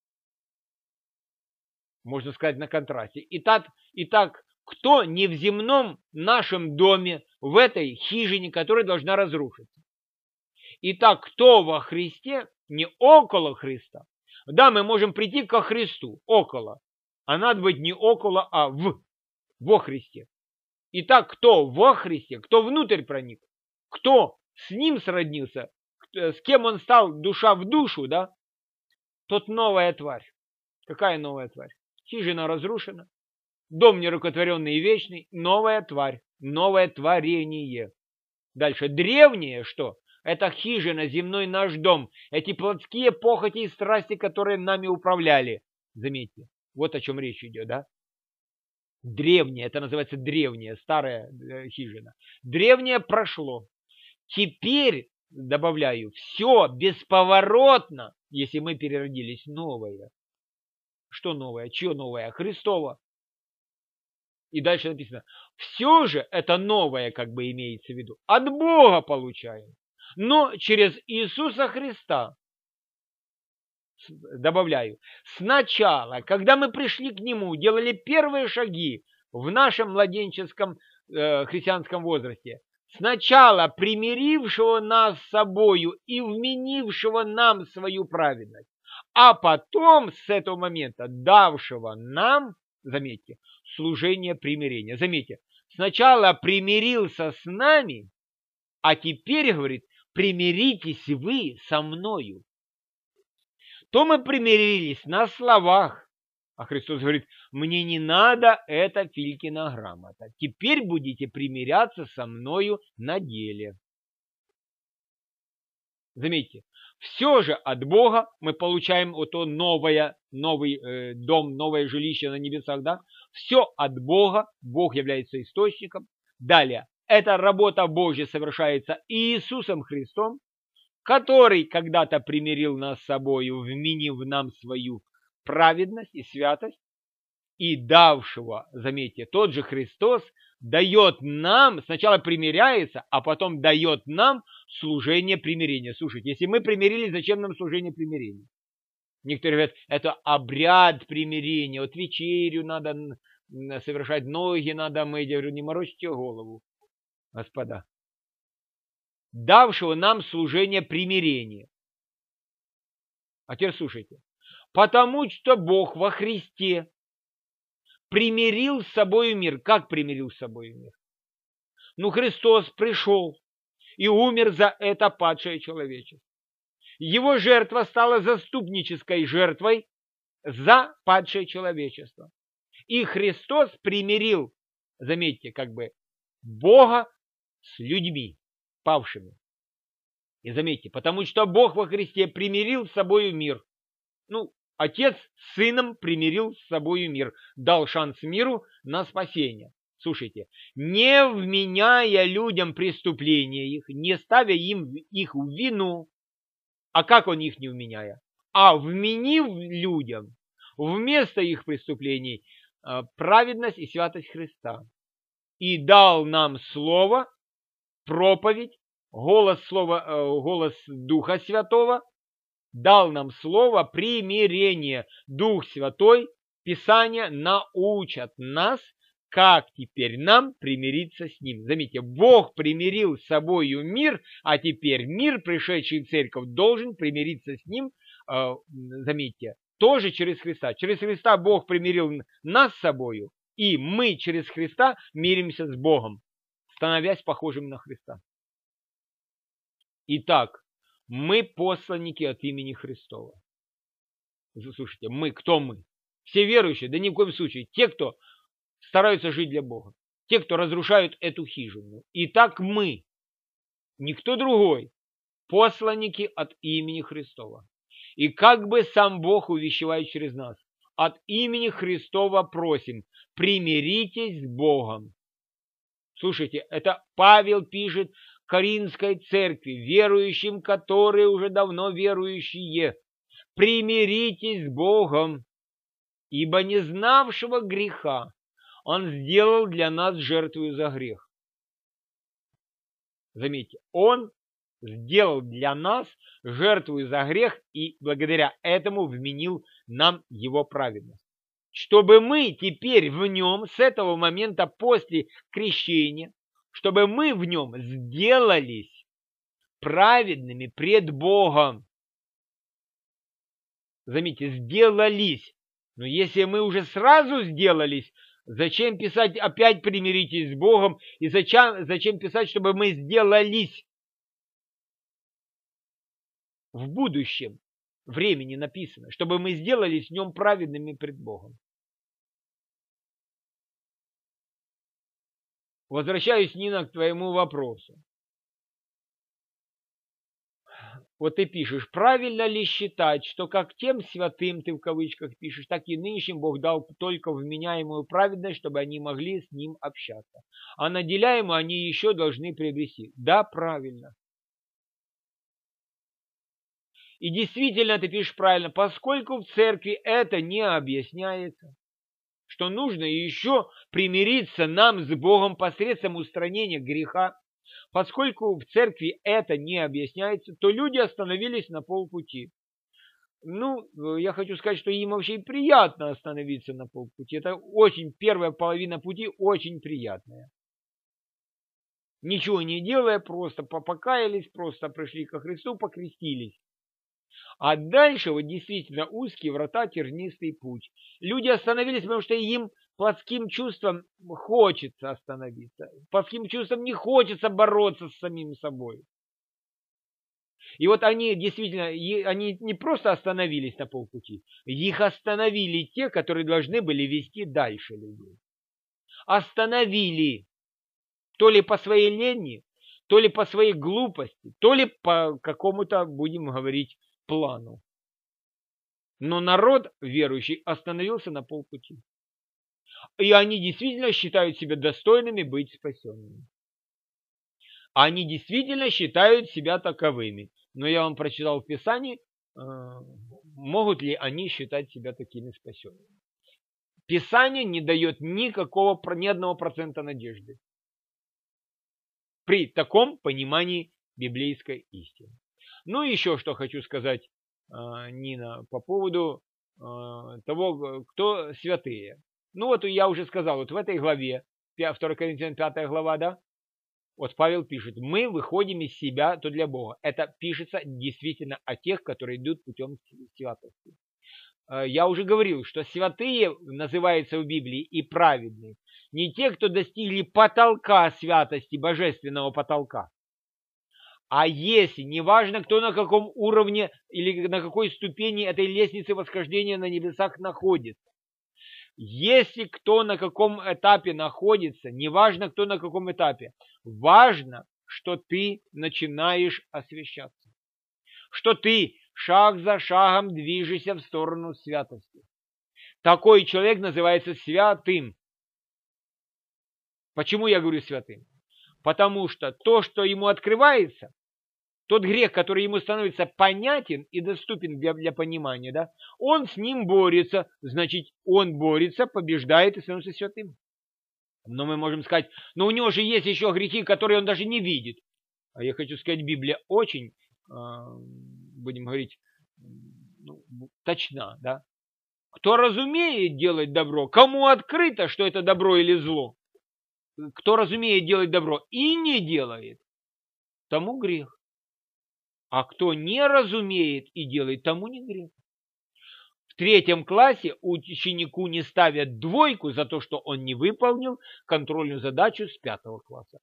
Можно сказать на контрасте. Итак, итак, кто не в земном нашем доме, в этой хижине, которая должна разрушиться? Итак, кто во Христе, не около Христа? Да, мы можем прийти ко Христу, около. А надо быть не около, а в, во Христе. Итак, кто во Христе, кто внутрь проник, кто с Ним сроднился, с кем он стал душа в душу, да? Тот новая тварь. Какая новая тварь? Хижина разрушена, дом нерукотворенный и вечный, новая тварь, новое творение. Дальше, древнее что? Это хижина, земной наш дом, эти плотские похоти и страсти, которые нами управляли. Заметьте, вот о чем речь идет, да? Древнее, это называется древняя, старая хижина. Древнее прошло. Теперь, добавляю, все бесповоротно, если мы переродились, новое. Что новое? Чье новое? Христово. И дальше написано, все же это новое, как бы имеется в виду, от Бога получаем, но через Иисуса Христа. Добавляю, сначала, когда мы пришли к Нему, делали первые шаги в нашем младенческом э, христианском возрасте, сначала примирившего нас с собою и вменившего нам свою праведность, а потом с этого момента давшего нам, заметьте, служение примирения. Заметьте, сначала примирился с нами, а теперь, говорит, примиритесь вы со мною. То мы примирились на словах, а Христос говорит, мне не надо эта Филькина грамота. Теперь будете примиряться со мною на деле. Заметьте, все же от Бога мы получаем вот то новое, новый э, дом, новое жилище на небесах, да? Все от Бога, Бог является источником. Далее, эта работа Божья совершается Иисусом Христом, который когда-то примирил нас с собою, вменив нам свою праведность и святость. и давшего, заметьте, тот же Христос дает нам, сначала примиряется, а потом дает нам служение примирения. Слушайте, если мы примирились, зачем нам служение примирения? Некоторые говорят, это обряд примирения, вот вечерю надо совершать, ноги надо мыть. Я говорю, не морочьте голову, господа. Давшего нам служение примирения. А теперь слушайте. Потому что Бог во Христе примирил с собой мир. Как примирил с собой мир? Ну, Христос пришел и умер за это падшее человечество. Его жертва стала заступнической жертвой за падшее человечество. И Христос примирил, заметьте, как бы Бога с людьми, павшими. И заметьте, потому что Бог во Христе примирил с собой мир. Ну, Отец с Сыном примирил с собой мир, дал шанс миру на спасение. Слушайте, не вменяя людям преступления их, не ставя им их в вину, а как он их не вменяя? А вменив людям вместо их преступлений праведность и святость Христа. И дал нам слово, проповедь, голос, слова, голос Духа Святого, дал нам слово примирение. Дух Святой, Писание научат нас, как теперь нам примириться с Ним. Заметьте, Бог примирил с собою мир, а теперь мир, пришедший в церковь, должен примириться с Ним, э, заметьте, тоже через Христа. Через Христа Бог примирил нас с собою, и мы через Христа миримся с Богом, становясь похожими на Христа. Итак, мы посланники от имени Христова. Слушайте, мы, кто мы? Все верующие? Да ни в коем случае. Те, кто стараются жить для Бога. Те, кто разрушают эту хижину. Итак, мы, никто другой, посланники от имени Христова. И как бы сам Бог увещевает через нас. От имени Христова просим, примиритесь с Богом. Слушайте, это Павел пишет Коринфской церкви, верующим, которые уже давно верующие. Примиритесь с Богом, ибо не знавшего греха Он сделал для нас жертву за грех. Заметьте, Он сделал для нас жертву за грех и благодаря этому вменил нам Его праведность. Чтобы мы теперь в Нем с этого момента после крещения, чтобы мы в Нем сделались праведными пред Богом. Заметьте, сделались. Но если мы уже сразу сделались, зачем писать опять примиритесь с Богом? И зачем, зачем писать, чтобы мы сделались? В будущем времени написано, чтобы мы сделались в Нем праведными пред Богом. Возвращаюсь, Нина, к твоему вопросу. Вот ты пишешь, правильно ли считать, что как тем святым, ты в кавычках пишешь, так и нынешним Бог дал только вменяемую праведность, чтобы они могли с Ним общаться. А наделяемые они еще должны приобрести. Да, правильно. И действительно ты пишешь правильно, поскольку в церкви это не объясняется, что нужно еще примириться нам с Богом посредством устранения греха. Поскольку в церкви это не объясняется, то люди остановились на полпути. Ну, я хочу сказать, что им вообще приятно остановиться на полпути. Это очень, первая половина пути очень приятная. Ничего не делая, просто покаялись, просто пришли ко Христу, покрестились. А дальше вот действительно узкие врата, тернистый путь. Люди остановились, потому что им плотским чувством хочется остановиться. Плотским чувством не хочется бороться с самим собой. И вот они действительно, они не просто остановились на полпути, их остановили те, которые должны были вести дальше людей. Остановили. То ли по своей лени, то ли по своей глупости, то ли по какому-то, будем говорить, плану. Но народ верующий остановился на полпути. И они действительно считают себя достойными быть спасенными. Они действительно считают себя таковыми. Но я вам прочитал в Писании, могут ли они считать себя такими спасенными. Писание не дает никакого, ни одного процента надежды при таком понимании библейской истины. Ну и еще что хочу сказать, Нина, по поводу того, кто святые. Ну вот я уже сказал, вот в этой главе, второе Коринфянам пятая глава, да, вот Павел пишет, мы выходим из себя, то для Бога. Это пишется действительно о тех, которые идут путем святости. Я уже говорил, что святые называются в Библии и праведные. Не те, кто достигли потолка святости, божественного потолка. А если, неважно, кто на каком уровне или на какой ступени этой лестницы восхождения на небесах находится. Если кто на каком этапе находится, неважно, кто на каком этапе, важно, что ты начинаешь освящаться. Что ты шаг за шагом движешься в сторону святости. Такой человек называется святым. Почему я говорю святым? Потому что то, что ему открывается, тот грех, который ему становится понятен и доступен для, для понимания, да, он с ним борется, значит, он борется, побеждает и становится святым. Но мы можем сказать, но у него же есть еще грехи, которые он даже не видит. А я хочу сказать, Библия очень, будем говорить, ну, точна, да. Кто разумеет делать добро, кому открыто, что это добро или зло, кто разумеет делать добро и не делает, тому грех. А кто не разумеет и делает, тому не грех. В третьем классе ученику не ставят двойку за то, что он не выполнил контрольную задачу с пятого класса.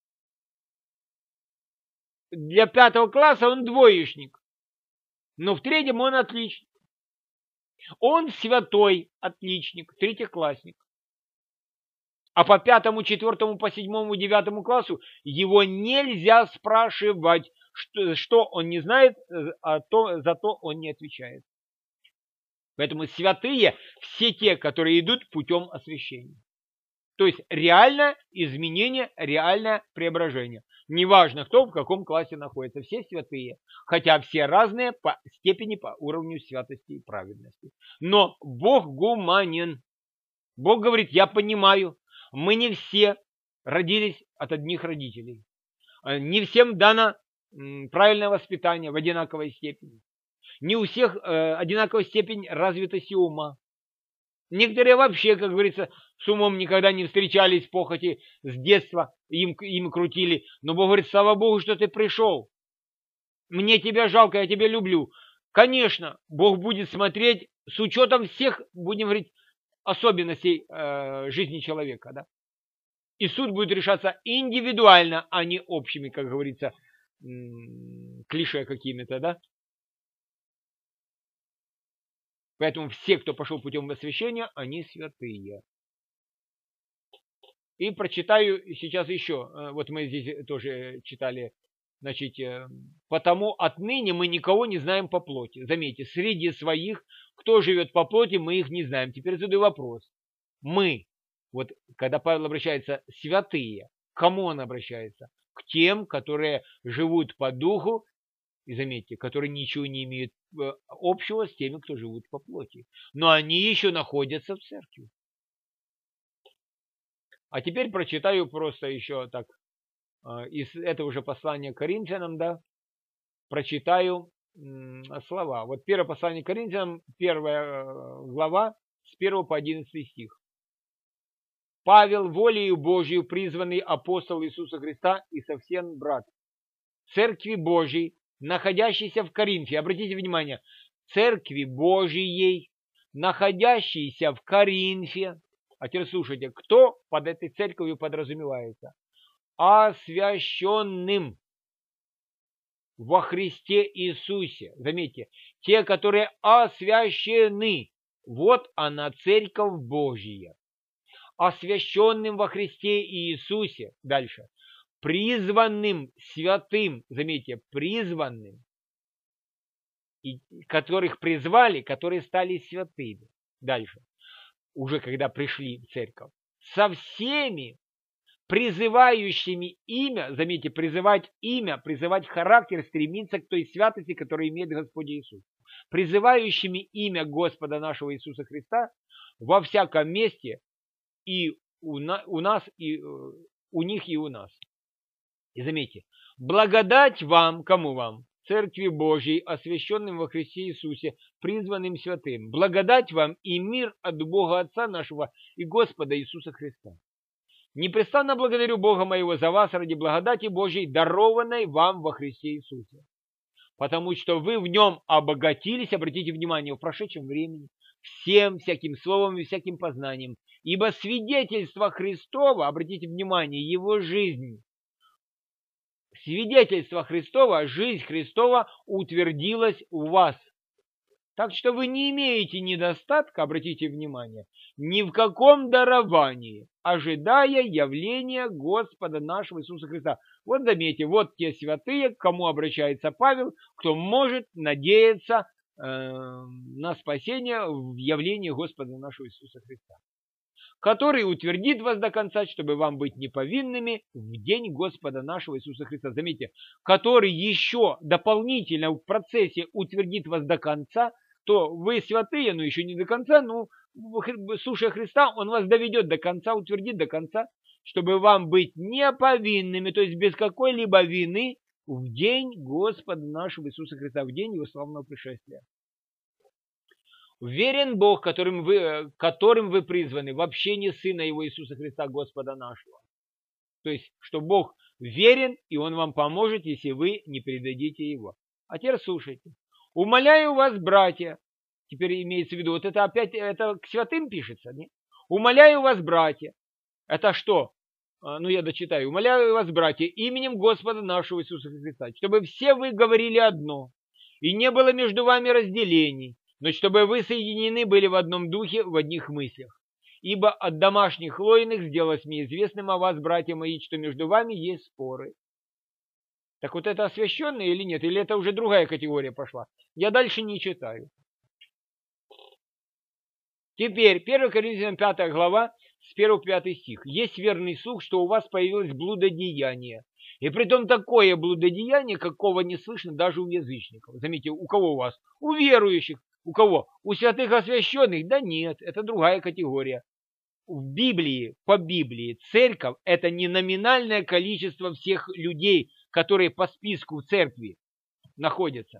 Для пятого класса он двоечник, но в третьем он отличник. Он святой отличник, третьеклассник. А по пятому, четвертому, по седьмому, девятому классу его нельзя спрашивать, что, что он не знает, а то, зато он не отвечает. Поэтому святые все те, которые идут путем освящения. То есть реальное изменение, реальное преображение. Неважно, кто в каком классе находится, все святые. Хотя все разные по степени, по уровню святости и праведности. Но Бог гуманен. Бог говорит, я понимаю, мы не все родились от одних родителей. Не всем дано правильное воспитание в одинаковой степени. Не у всех э, одинаковая степень развитости ума. Некоторые вообще, как говорится, с умом никогда не встречались, похоти с детства им, им крутили. Но Бог говорит, слава Богу, что ты пришел. Мне тебя жалко, я тебя люблю. Конечно, Бог будет смотреть с учетом всех, будем говорить, особенностей э, жизни человека. Да? И суд будет решаться индивидуально, а не общими, как говорится, клише какими-то, да? Поэтому все, кто пошел путем освящения, они святые. И прочитаю сейчас еще, вот мы здесь тоже читали, значит, потому отныне мы никого не знаем по плоти. Заметьте, среди своих, кто живет по плоти, мы их не знаем. Теперь задаю вопрос. Мы, вот когда Павел обращается, святые, к кому он обращается? К тем, которые живут по духу, и заметьте, которые ничего не имеют общего с теми, кто живут по плоти. Но они еще находятся в церкви. А теперь прочитаю просто еще так, из этого же послания к Коринфянам, да, прочитаю слова. Вот первое послание к Коринфянам, первая глава, с первого по одиннадцатый стих. Павел, волею Божию, призванный апостол Иисуса Христа и совсем брат, Церкви Божьей, находящейся в Коринфе. Обратите внимание, Церкви Божьей, находящейся в Коринфе. А теперь слушайте, кто под этой церковью подразумевается? Освященным во Христе Иисусе. Заметьте, те, которые освящены. Вот она, Церковь Божья. Освященным во Христе Иисусе. Дальше. Призванным, святым, заметьте, призванным, и которых призвали, которые стали святыми. Дальше, уже когда пришли в церковь, со всеми призывающими имя, заметьте, призывать имя, призывать характер, стремиться к той святости, которую имеет Господь Иисус. Призывающими имя Господа нашего Иисуса Христа, во всяком месте, и у, на, у нас, и у них, и у нас. И заметьте, благодать вам, кому вам? Церкви Божьей, освященным во Христе Иисусе, призванным святым. Благодать вам и мир от Бога Отца нашего и Господа Иисуса Христа. Непрестанно благодарю Бога моего за вас ради благодати Божьей, дарованной вам во Христе Иисусе. Потому что вы в нем обогатились, обратите внимание, в прошедшем времени, всем всяким словом и всяким познанием. Ибо свидетельство Христова, обратите внимание, его жизнь, свидетельство Христова, жизнь Христова утвердилась у вас. Так что вы не имеете недостатка, обратите внимание, ни в каком даровании, ожидая явления Господа нашего Иисуса Христа. Вот заметьте, вот те святые, к кому обращается Павел, кто может надеяться э, на спасение в явлении Господа нашего Иисуса Христа, который утвердит вас до конца, чтобы вам быть неповинными в день Господа нашего Иисуса Христа. Заметьте, который еще дополнительно в процессе утвердит вас до конца, то вы святые, но еще не до конца, но слушая Христа, Он вас доведет до конца, утвердит до конца, чтобы вам быть неповинными, то есть без какой-либо вины в день Господа нашего Иисуса Христа, в день Его славного пришествия. Верен Бог, которым вы, которым вы призваны в общении Сына Его Иисуса Христа, Господа нашего. То есть, что Бог верен, и Он вам поможет, если вы не предадите Его. А теперь слушайте. Умоляю вас, братья, теперь имеется в виду, вот это опять, это к святым пишется, не? Умоляю вас, братья, это что? Ну, я дочитаю. Умоляю вас, братья, именем Господа нашего Иисуса Христа, чтобы все вы говорили одно, и не было между вами разделений, но чтобы вы соединены были в одном духе, в одних мыслях. Ибо от домашних лойных сделалось мне известным о вас, братья мои, что между вами есть споры. Так вот это освященные или нет? Или это уже другая категория пошла? Я дальше не читаю. Теперь, первое Коринфянам пятая глава, с первого по пятый стих. Есть верный слух, что у вас появилось блудодеяние. И притом такое блудодеяние, какого не слышно даже у язычников. Заметьте, у кого у вас? У верующих. У кого? У святых освященных? Да нет, это другая категория. В Библии, по Библии, церковь – это не номинальное количество всех людей, которые по списку в церкви находятся.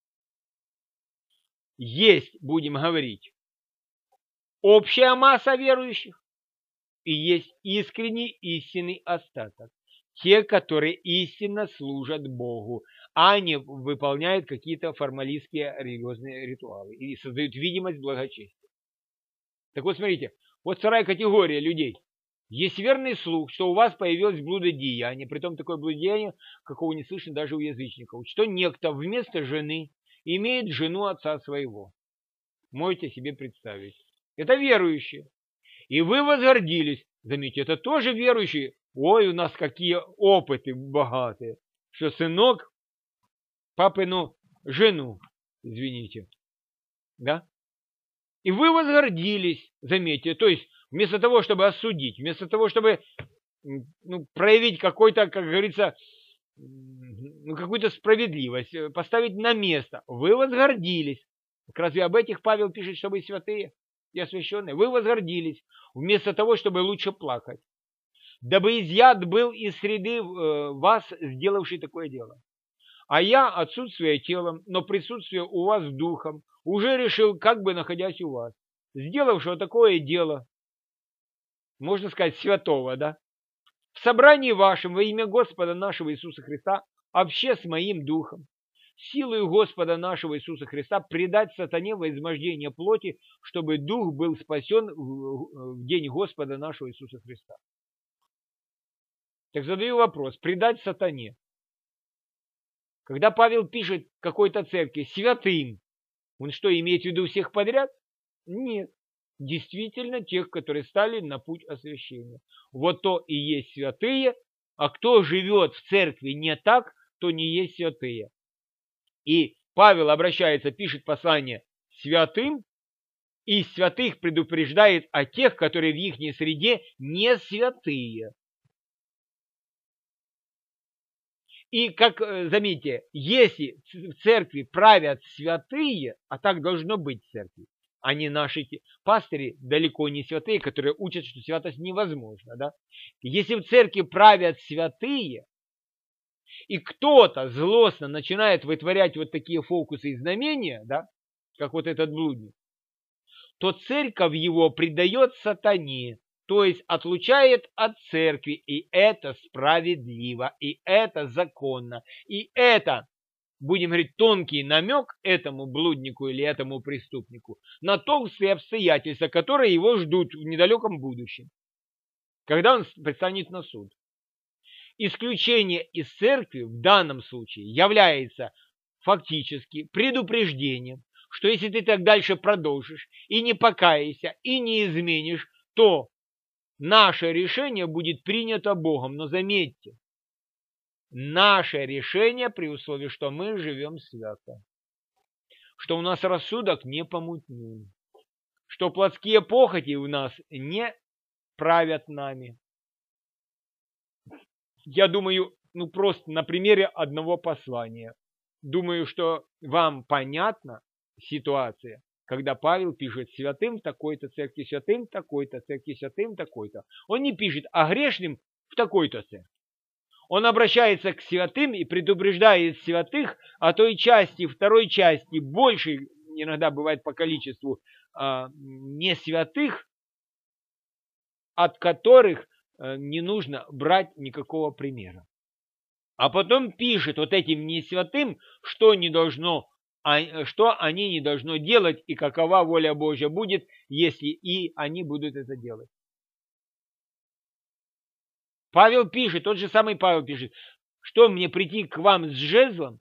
Есть, будем говорить, общая масса верующих, и есть искренний истинный остаток. Те, которые истинно служат Богу, а не выполняют какие-то формалистские религиозные ритуалы и создают видимость благочестия. Так вот, смотрите, вот вторая категория людей. Есть верный слух, что у вас появилось блудодеяние, притом такое блудодеяние, какого не слышно даже у язычников, что некто вместо жены имеет жену отца своего. Можете себе представить. Это верующие. И вы возгордились. Заметьте, это тоже верующие. Ой, у нас какие опыты богатые. Что сынок, папину жену, извините. Да? И вы возгордились, заметьте, то есть вместо того, чтобы осудить, вместо того, чтобы ну, проявить какой-то, как говорится, ну, какую-то справедливость, поставить на место, вы возгордились. Так разве об этих Павел пишет, что вы святые и освященные? Вы возгордились, вместо того, чтобы лучше плакать. Дабы изъят был из среды э, вас, сделавший такое дело. А я, отсутствуя телом, но присутствие у вас духом, уже решил, как бы находясь у вас, сделавшего такое дело, можно сказать, святого, да? В собрании вашем во имя Господа нашего Иисуса Христа, обще с моим духом, силою Господа нашего Иисуса Христа предать сатане во измождение плоти, чтобы дух был спасен в день Господа нашего Иисуса Христа. Так задаю вопрос, предать сатане. Когда Павел пишет какой-то церкви святым, он что, имеет в виду всех подряд? Нет. Действительно тех, которые стали на путь освящения. Вот то и есть святые, а кто живет в церкви не так, то не есть святые. И Павел обращается, пишет послание святым, и святых предупреждает о тех, которые в их среде не святые. И, как, заметьте, если в церкви правят святые, а так должно быть в церкви, Они наши пастыри далеко не святые, которые учат, что святость невозможна. Да? Если в церкви правят святые, и кто-то злостно начинает вытворять вот такие фокусы и знамения, да, как вот этот блудник, то церковь его предает сатане, то есть отлучает от церкви, и это справедливо, и это законно, и это, будем говорить, тонкий намек этому блуднику или этому преступнику на толстые обстоятельства, которые его ждут в недалеком будущем, когда он предстанет на суд. Исключение из церкви в данном случае является фактически предупреждением, что если ты так дальше продолжишь и не покаешься, и не изменишь, то наше решение будет принято Богом. Но заметьте, наше решение при условии, что мы живем свято, что у нас рассудок не помутнен, что плотские похоти у нас не правят нами. Я думаю, ну просто на примере одного послания. Думаю, что вам понятна ситуация, когда Павел пишет святым в такой-то церкви, святым в такой-то церкви, святым в такой-то. Он не пишет о грешным в такой-то церкви. Он обращается к святым и предупреждает святых о той части, второй части, больше, иногда бывает по количеству, не святых, от которых не нужно брать никакого примера. А потом пишет вот этим несвятым, что не должно, что они не должно делать и какова воля Божья будет, если и они будут это делать. Павел пишет, тот же самый Павел пишет, что мне прийти к вам с жезлом?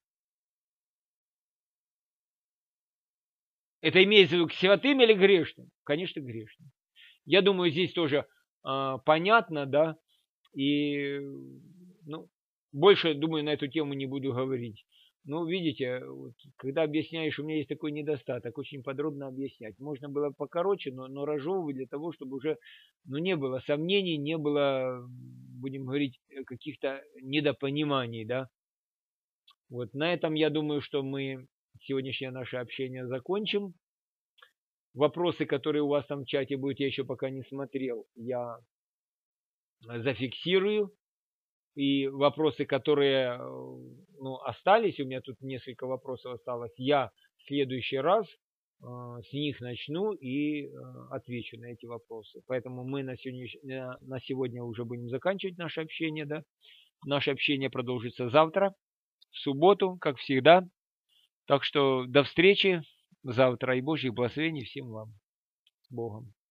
Это имеется в виду к святым или грешным? Конечно, грешным. Я думаю, здесь тоже э, понятно, да, и ну, больше, думаю, на эту тему не буду говорить. Ну, видите, вот, когда объясняешь, у меня есть такой недостаток, очень подробно объяснять. Можно было покороче, но, но разжевывать для того, чтобы уже ну, не было сомнений, не было, будем говорить, каких-то недопониманий, да. Вот на этом, я думаю, что мы сегодняшнее наше общение закончим. Вопросы, которые у вас там в чате будут, я еще пока не смотрел, я зафиксирую. И вопросы, которые ну, остались, у меня тут несколько вопросов осталось, я в следующий раз э, с них начну и э, отвечу на эти вопросы. Поэтому мы на сегодня, на сегодня уже будем заканчивать наше общение. Да? Наше общение продолжится завтра, в субботу, как всегда. Так что до встречи завтра и Божьих благословений всем вам. С Богом.